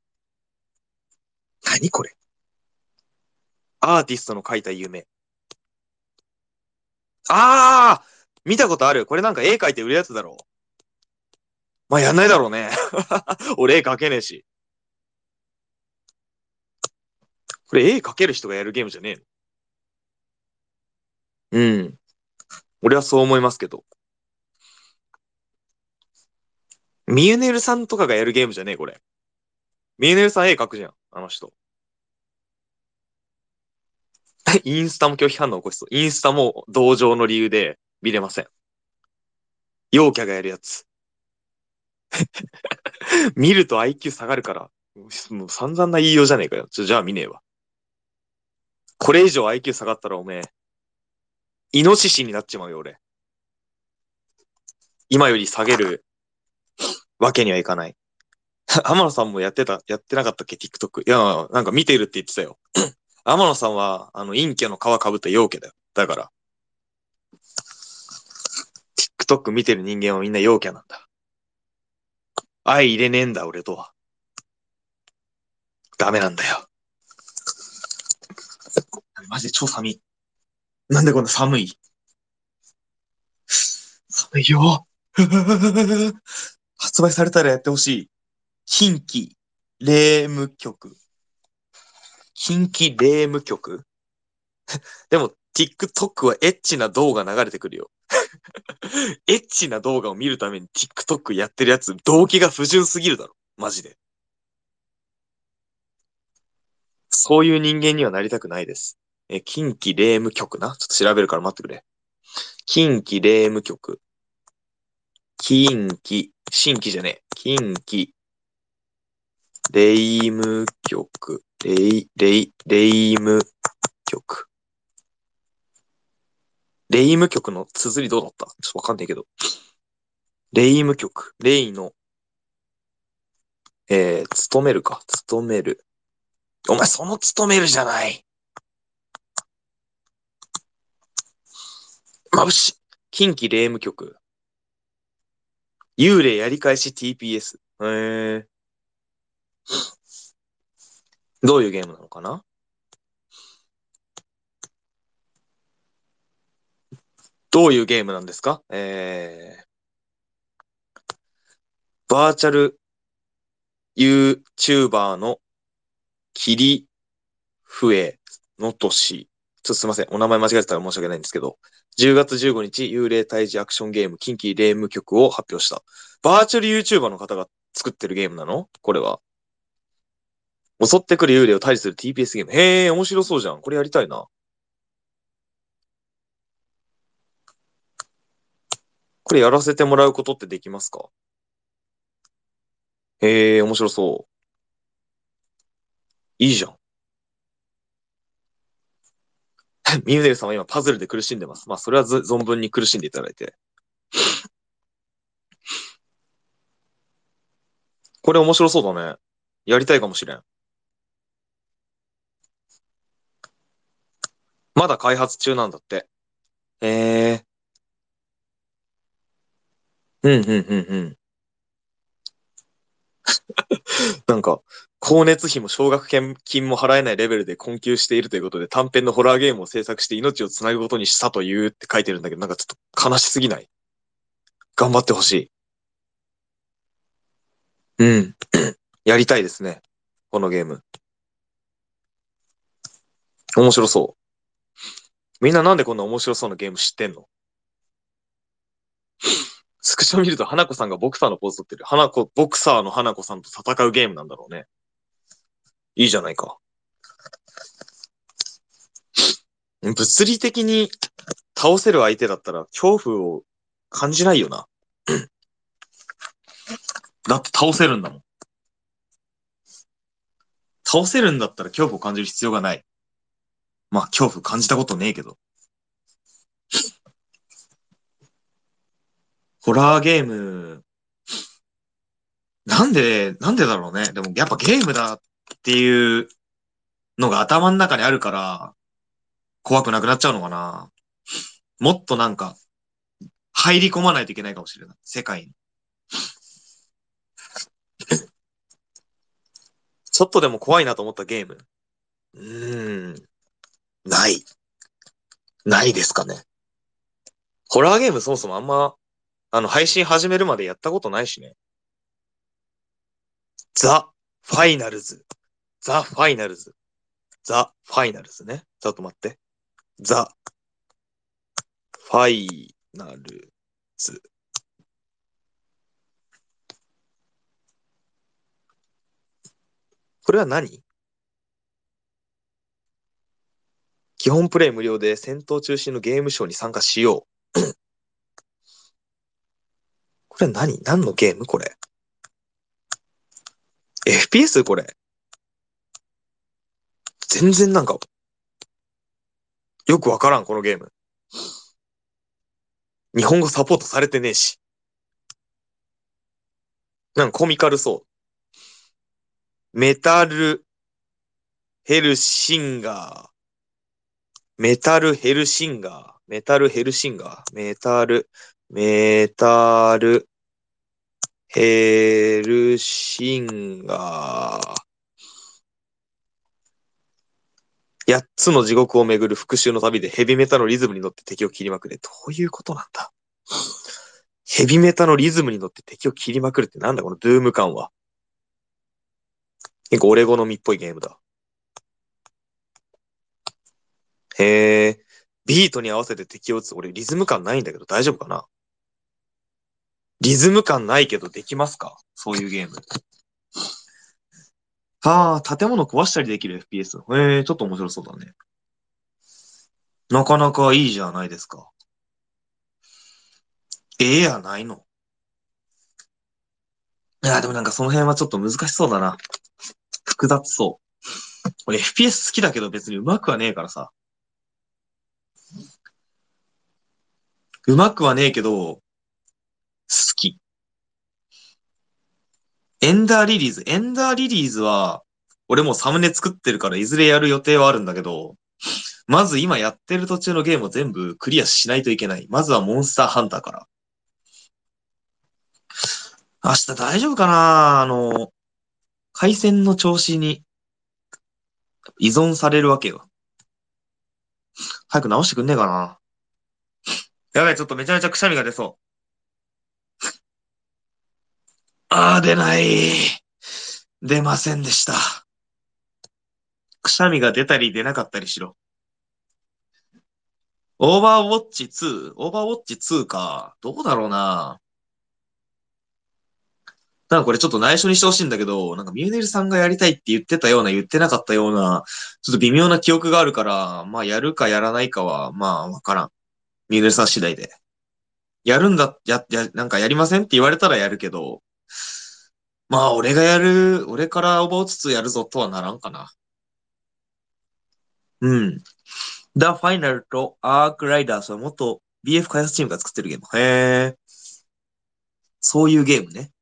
何これ？アーティストの書いた夢。あー、見たことある。これなんか絵描いて売るやつだろう。まあ、やんないだろうね。俺絵描けねえし。これ絵描ける人がやるゲームじゃねえの？うん。俺はそう思いますけど。ミユネルさんとかがやるゲームじゃねえ、これ。ミユネルさん絵描くじゃん。あの人。インスタも拒否反応起こしそう。インスタも同情の理由で見れません。陽キャがやるやつ。見ると IQ 下がるから。もう散々な言いようじゃねえかよ。じゃあ見ねえわ。これ以上 IQ 下がったらおめえ、イノシシになっちまうよ、俺。今より下げるわけにはいかない。天野さんもやってなかったっけ ?TikTok。いや、なんか見てるって言ってたよ。天野さんは、陰キャの皮かぶった陽キャだよ。だから、TikTok 見てる人間はみんな陽キャなんだ。相入れねえんだ、俺とは。ダメなんだよ。マジで超寒い。なんでこんな寒い？ いいよ。発売されたらやってほしい。近畿霊夢曲。近畿霊夢曲。でも、TikTok はエッチな動画流れてくるよ。エッチな動画を見るために TikTok やってるやつ、動機が不純すぎるだろ。マジで。そういう人間にはなりたくないです。近畿霊夢曲な。ちょっと調べるから待ってくれ。近畿霊夢曲。近畿、新規じゃねえ。近畿霊夢曲。霊夢曲。霊夢曲の綴りどうだった？ちょっとわかんないけど。霊夢曲。霊の、勤めるか。勤める。お前その勤めるじゃない。眩しい。近畿霊夢曲。幽霊やり返し TPS。どういうゲームなのかな？どういうゲームなんですか？バーチャル YouTuber のキリフエの年。すいません。お名前間違えてたら申し訳ないんですけど、10月15日、幽霊退治アクションゲーム、近畿霊夢曲を発表した。バーチャル YouTuber の方が作ってるゲームなの？これは。襲ってくる幽霊を退治する TPS ゲーム。へえ、面白そうじゃん。これやりたいな。これやらせてもらうことってできますか？へえ、面白そう。いいじゃん。ミューネルさんは今パズルで苦しんでます。まあ、それは存分に苦しんでいただいて。これ面白そうだね。やりたいかもしれん。まだ開発中なんだって。へえ。うん、うん、うん、うん。なんか、光熱費も奨学金も払えないレベルで困窮しているということで短編のホラーゲームを制作して命をつなぐことにしたというって書いてるんだけど、なんかちょっと悲しすぎない？頑張ってほしい。うん。やりたいですね。このゲーム。面白そう。みんななんでこんな面白そうなゲーム知ってんの？スクショ見ると花子さんがボクサーのポーズ取ってる。ボクサーの花子さんと戦うゲームなんだろうね。いいじゃないか。物理的に倒せる相手だったら恐怖を感じないよな。だって倒せるんだもん。倒せるんだったら恐怖を感じる必要がない。まあ恐怖感じたことねえけど。ホラーゲーム、なんでだろうね。でもやっぱゲームだっていうのが頭の中にあるから怖くなくなっちゃうのかな。もっとなんか入り込まないといけないかもしれない。世界に。ちょっとでも怖いなと思ったゲーム。ない。ないですかね。ホラーゲームそもそもあんま、配信始めるまでやったことないしね。ザ・ファイナルズ。ザ・ファイナルズ。ザ・ファイナルズね。ちょっと待って。ザ・ファイナルズ。これは何？基本プレイ無料で戦闘中心のゲームショーに参加しよう。これは何のゲームこれ？ FPS これ。全然なんか、よくわからん、このゲーム。日本語サポートされてねえし。なんかコミカルそう。メタルヘルシンガー。メタルヘルシンガー。メタルヘルシンガー。メタルヘルシンガー。8つの地獄をめぐる復讐の旅でヘビメタのリズムに乗って敵を切りまくれ。どういうことなんだ？ ヘビメタのリズムに乗って敵を切りまくるってなんだこのドゥーム感は。結構オレゴノミっぽいゲームだ。へえ。ビートに合わせて敵を撃つ。俺リズム感ないんだけど大丈夫かな？リズム感ないけどできますか？そういうゲーム。はあ、建物壊したりできる FPS。へえ、ちょっと面白そうだね。なかなかいいじゃないですか。やないの？いや、でもなんかその辺はちょっと難しそうだな。複雑そう。俺 FPS 好きだけど別に上手くはねえからさ。上手くはねえけど、好き。エンダーリリーズは、俺もうサムネ作ってるからいずれやる予定はあるんだけど、まず今やってる途中のゲームを全部クリアしないといけない。まずはモンスターハンターから。明日大丈夫かな？回線の調子に依存されるわけよ。早く直してくんねえかな。やばい、ちょっとめちゃめちゃくしゃみが出そう。出ない。出ませんでした。くしゃみが出たり出なかったりしろ。オーバーウォッチ 2？ オーバーウォッチ2か。どうだろうな。なんかこれちょっと内緒にしてほしいんだけど、なんかミューネルさんがやりたいって言ってたような、言ってなかったような、ちょっと微妙な記憶があるから、まあやるかやらないかは、まあわからん。ミューネルさん次第で。やるんだ、なんかやりませんって言われたらやるけど、まあ俺からオーバーウォッチ2やるぞとはならんかな。うん。The Final と Arc Riders は元 BF 開発チームが作ってるゲーム。へえ。そういうゲームね。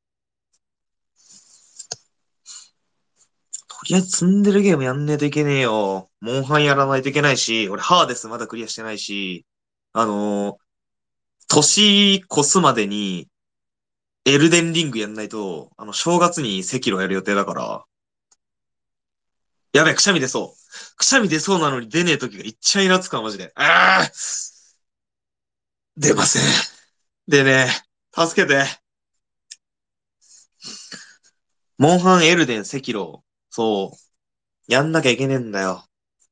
とりあえず積んでるゲームやんねえといけねえよ。モンハンやらないといけないし、俺ハーデスまだクリアしてないし、あのー年越すまでにエルデンリングやんないと、正月に赤炉やる予定だから、やべえ、くしゃみ出そう。くしゃみ出そうなのに出ねえ時がいっちゃイラつくわ、マジで。出ません。でね、助けて。モンハン、エルデン、赤炉。そう。やんなきゃいけねえんだよ。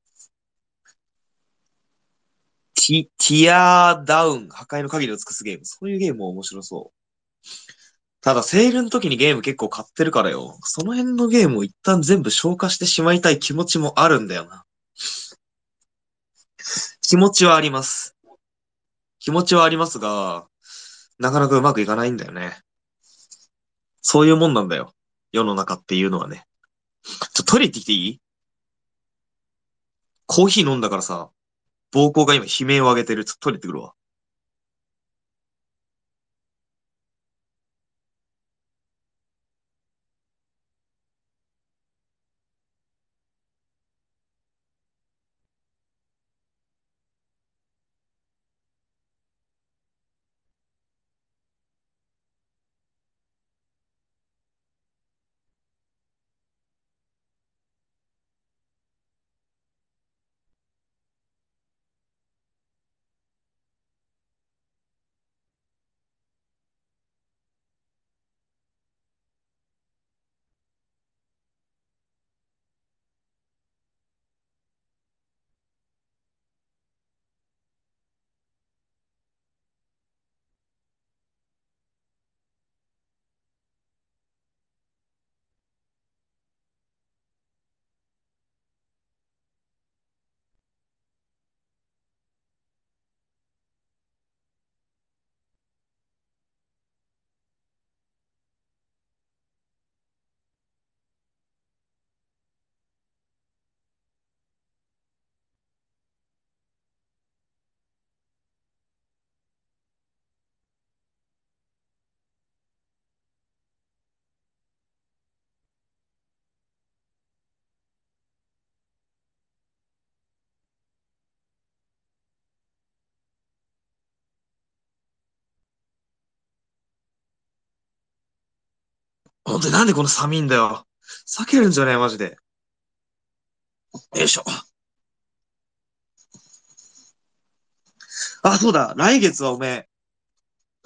ティアダウン、破壊の限りを尽くすゲーム。そういうゲームも面白そう。ただ、セールの時にゲーム結構買ってるからよ。その辺のゲームを一旦全部消化してしまいたい気持ちもあるんだよな。気持ちはあります。気持ちはありますが、なかなかうまくいかないんだよね。そういうもんなんだよ。世の中っていうのはね。トイレ行ってきていい？コーヒー飲んだからさ、膀胱が今悲鳴を上げてる。トイレ行ってくるわ。ほんとなんでこの寒いんだよ。避けるんじゃねえ、マジで。よいしょ。そうだ。来月はおめえ、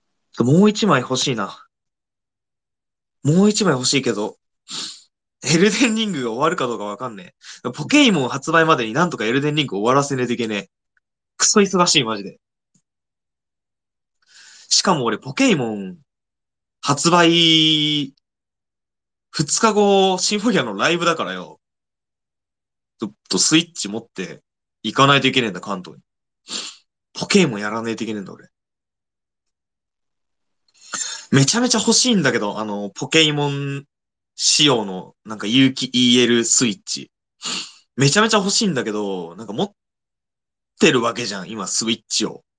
もう一枚欲しいな。もう一枚欲しいけど、エルデンリングが終わるかどうかわかんねえ。ポケイモン発売までになんとかエルデンリング終わらせねえといけねえ。クソ忙しい、マジで。しかも俺、ポケイモン発売2日後、シンフォギアのライブだからよ。ちょっとスイッチ持って行かないといけねえんだ、関東に。ポケイモンやらねえといけねえんだ、俺。めちゃめちゃ欲しいんだけど、ポケイモン仕様の、なんか有機 EL スイッチ。めちゃめちゃ欲しいんだけど、なんか持ってるわけじゃん、今、スイッチを。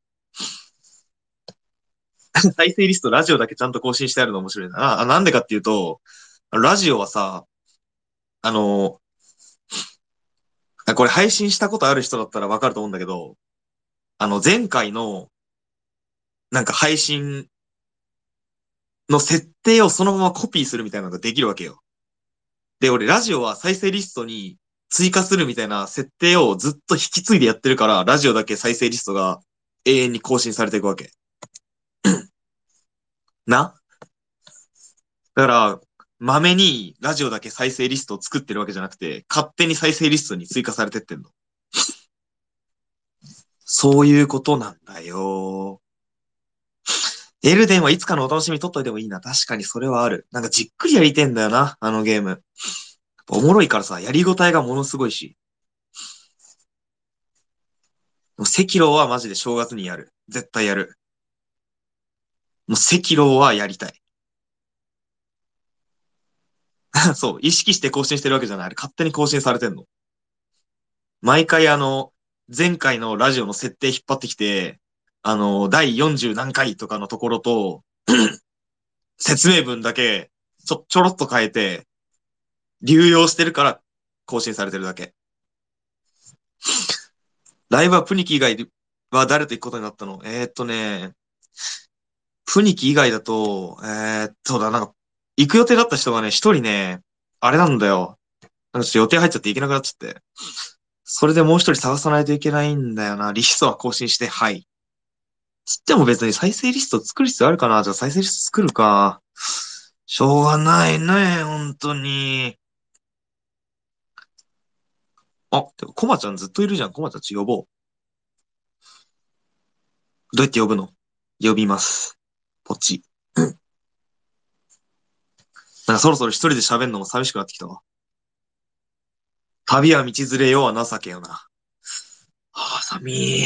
再生リスト、ラジオだけちゃんと更新してあるの面白いな。なんでかっていうと、ラジオはさ、あの、これ配信したことある人だったらわかると思うんだけど、前回の、なんか配信の設定をそのままコピーするみたいなのができるわけよ。で、俺、ラジオは再生リストに追加するみたいな設定をずっと引き継いでやってるから、ラジオだけ再生リストが永遠に更新されていくわけ。なだから、まめにラジオだけ再生リストを作ってるわけじゃなくて、勝手に再生リストに追加されてってんの。そういうことなんだよ。エルデンはいつかのお楽しみ取っといてもいいな。確かにそれはある。なんかじっくりやりてんだよな、あのゲーム。おもろいからさ、やりごたえがものすごいし。もう赤狼はマジで正月にやる。絶対やる。もう赤狼はやりたい。そう、意識して更新してるわけじゃない。あれ勝手に更新されてんの。毎回前回のラジオの設定引っ張ってきて、第40何回とかのところと、説明文だけ、ちょろっと変えて、流用してるから更新されてるだけ。ライブはプニキ以外は誰と行くことになったの？プニキ以外だと、なんか、行く予定だった人がね、一人ね、あれなんだよ。なんかちょっと予定入っちゃって行けなくなっちゃって。それでもう一人探さないといけないんだよな。リストは更新して、はい。つっても別に再生リスト作る必要あるかな？じゃあ再生リスト作るか。しょうがないね、本当に。てか、コマちゃんずっといるじゃん。コマちゃんち呼ぼう。どうやって呼ぶの？呼びます。ポチ。なんかそろそろ一人で喋んのも寂しくなってきたわ。旅は道連れよは情けよな。はあ、寒い。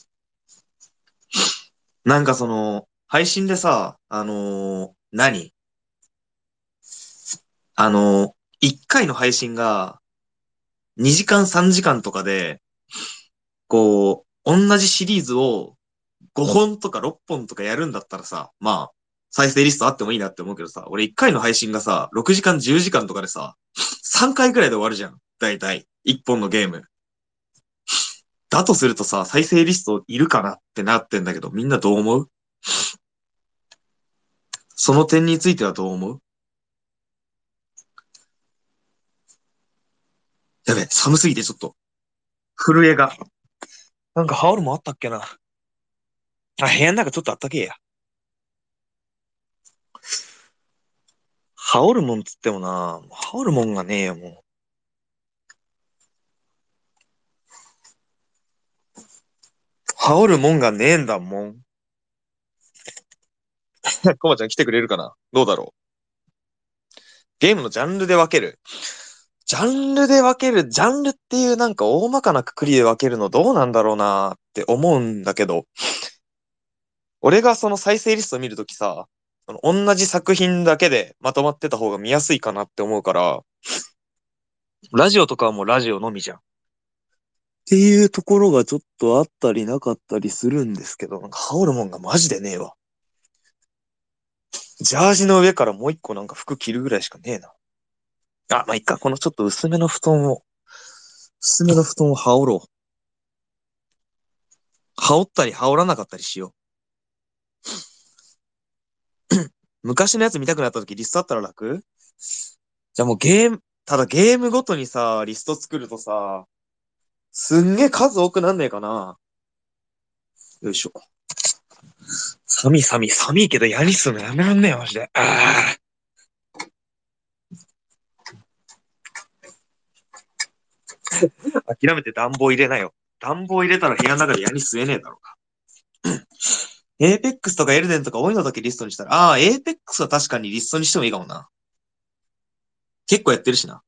なんか配信でさ、1回の配信が2時間3時間とかで、こう、同じシリーズを5本とか6本とかやるんだったらさ、まあ、再生リストあってもいいなって思うけどさ、俺1回の配信がさ、6時間10時間とかでさ、3回くらいで終わるじゃん。だいたい。1本のゲーム。だとするとさ、再生リストいるかなってなってんだけど、みんなどう思う？その点についてはどう思う？やべ、寒すぎてちょっと、震えが。なんか羽織るもんあったっけな。部屋の中ちょっとあったけえや。羽織るもんつってもな、羽織るもんがねえよ、もう。羽織るもんがねえんだもん。コマちゃん来てくれるかな？どうだろう？ゲームのジャンルで分ける。ジャンルっていうなんか大まかなくくりで分けるのどうなんだろうなって思うんだけど、俺がその再生リスト見るときさ、 同じ作品だけでまとまってた方が見やすいかなって思うから、ラジオとかはもうラジオのみじゃん。っていうところがちょっとあったりなかったりするんですけど、なんか羽織るもんがマジでねえわ。ジャージの上からもう一個なんか服着るぐらいしかねえな。あ、まあ、いっか。このちょっと薄めの布団を羽織ろう。羽織ったり羽織らなかったりしよう。昔のやつ見たくなった時リストあったら楽。じゃあもうただゲームごとにさ、リスト作るとさ、すんげえ数多くなんねえかな。よいしょ。寒いけどやりすんのやめらんねえよ、マジで。諦めて暖房入れなよ。暖房入れたら部屋の中でやに吸えねえだろうか。エーペックスとかエルデンとか多いのだけリストにしたら、エーペックスは確かにリストにしてもいいかもな。結構やってるしな。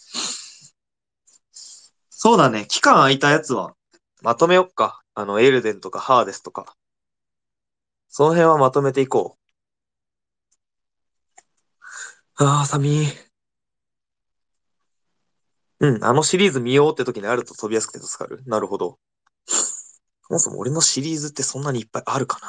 そうだね。期間空いたやつは、まとめよっか。エルデンとかハーデスとか。その辺はまとめていこう。寒い。うん、あのシリーズ見ようって時にあると飛びやすくて助かる。なるほど。そもそも俺のシリーズってそんなにいっぱいあるか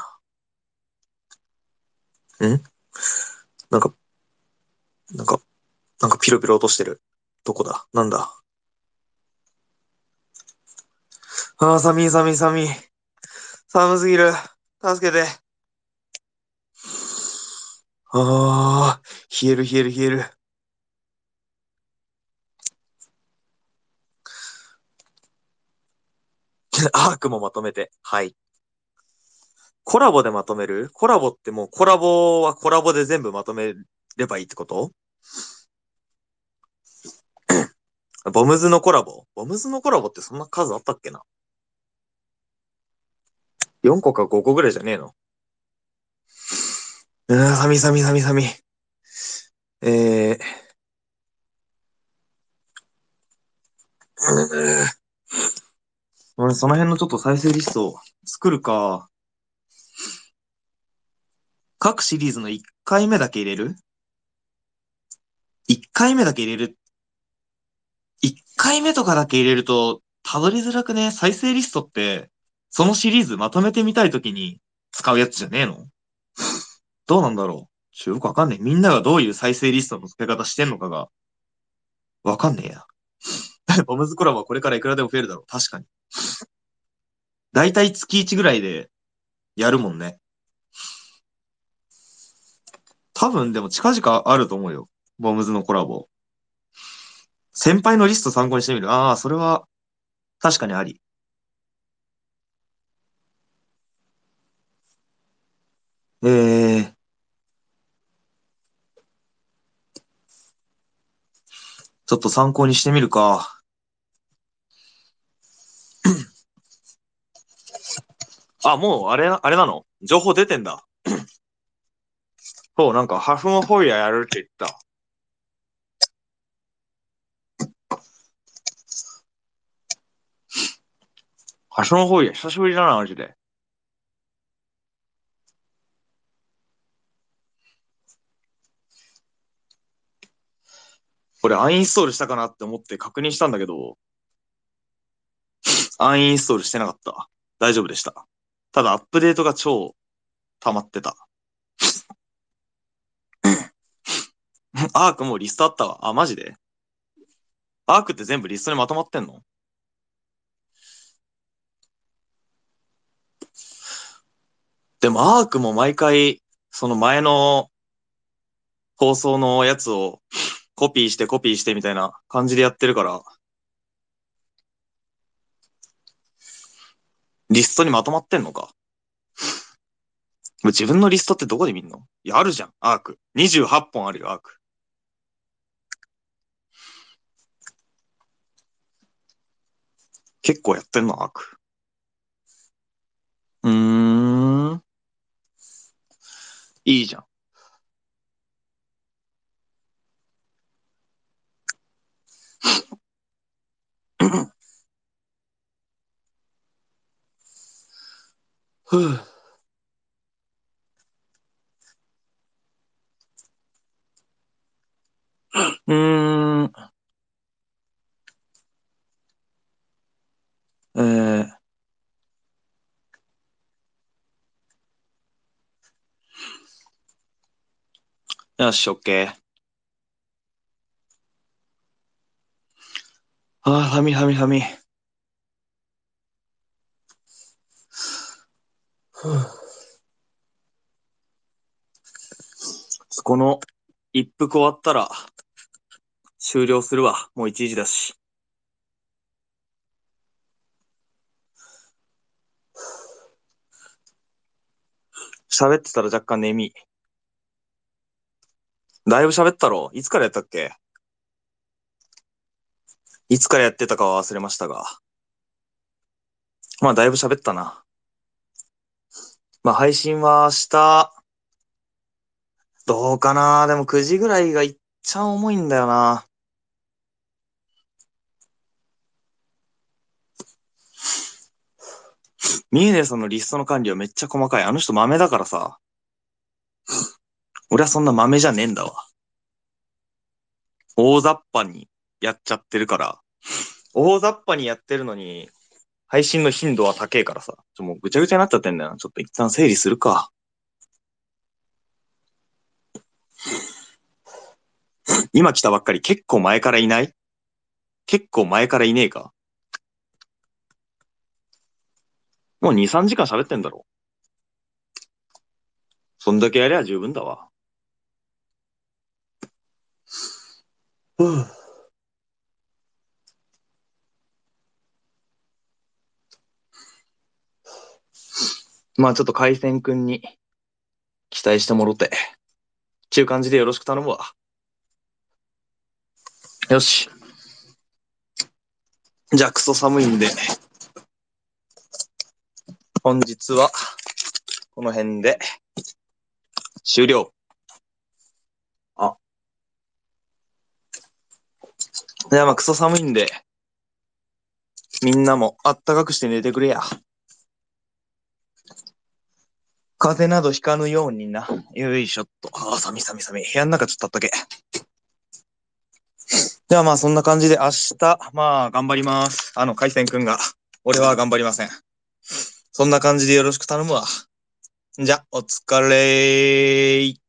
な。なんか、なんか、なんかピロピロ落としてる。どこだなんだ寒い寒い寒い。寒すぎる。助けて。冷える冷える冷える。アークもまとめて。はい。コラボでまとめるコラボってもうコラボはコラボで全部まとめればいいってこと？ボムズのコラボってそんな数あったっけな？ 4 個か5個ぐらいじゃねえの？寒い寒い寒い寒い。え俺その辺のちょっと再生リストを作るか。各シリーズの1回目だけ入れる？ 1 回目だけ入れる？ 1 回目とかだけ入れると、たどりづらくね？再生リストって、そのシリーズまとめてみたいときに使うやつじゃねえの？どうなんだろう。よくわかんねえ。みんながどういう再生リストの付け方してんのかがわかんねえや。ボムズコラボはこれからいくらでも増えるだろう。確かに。だいたい月1ぐらいでやるもんね。多分でも近々あると思うよ。ボムズのコラボ。先輩のリスト参考にしてみる。それは確かにあり。えー、ちょっと参考にしてみるか。もうあれなの？情報出てんだ。そう、なんか、ハフンホイヤーやるって言った。ハフンホイヤー久しぶりだな、マジで。これアンインストールしたかなって思って確認したんだけど、アンインストールしてなかった。大丈夫でした。ただアップデートが超溜まってた。アークもうリストあったわ。マジで？アークって全部リストにまとまってんの？でもアークも毎回、その前の放送のやつをコピーしてみたいな感じでやってるから、リストにまとまってんのか。自分のリストってどこで見んの？いや、あるじゃん、アーク。28本あるよ、アーク。結構やってんの、アーク。うーん、いいじゃん。ふぅ。 よし、オッケー。ファミファミファミ。この一服終わったら終了するわ。もう1時だし。喋ってたら若干眠い。だいぶ喋ったろ。いつからやったっけ？いつからやってたかは忘れましたが。まあだいぶ喋ったな。まあ配信は明日、どうかな。でも9時ぐらいがいっちゃ重いんだよな。ミエネさんのリストの管理はめっちゃ細かい。あの人豆だからさ。俺はそんな豆じゃねえんだわ。大雑把にやっちゃってるから。大雑把にやってるのに、配信の頻度は高えからさ。もうぐちゃぐちゃになっちゃってんだよな。ちょっと一旦整理するか。今来たばっかり結構前からいない？結構前からいねえか？もう2、3時間喋ってんだろ。そんだけやりゃ十分だわ。まあちょっと海鮮くんに期待してもろて。ちゅう感じでよろしく頼むわ。よし。じゃあクソ寒いんで、本日はこの辺で終了。あ。いやまあクソ寒いんで、みんなもあったかくして寝てくれや。風邪などひかぬようにな。よいしょっと。寒い寒い寒い。部屋の中ちょっとあったけ。ではまあそんな感じで明日、まあ頑張ります。海鮮くんが。俺は頑張りません。そんな感じでよろしく頼むわ。じゃ、お疲れー。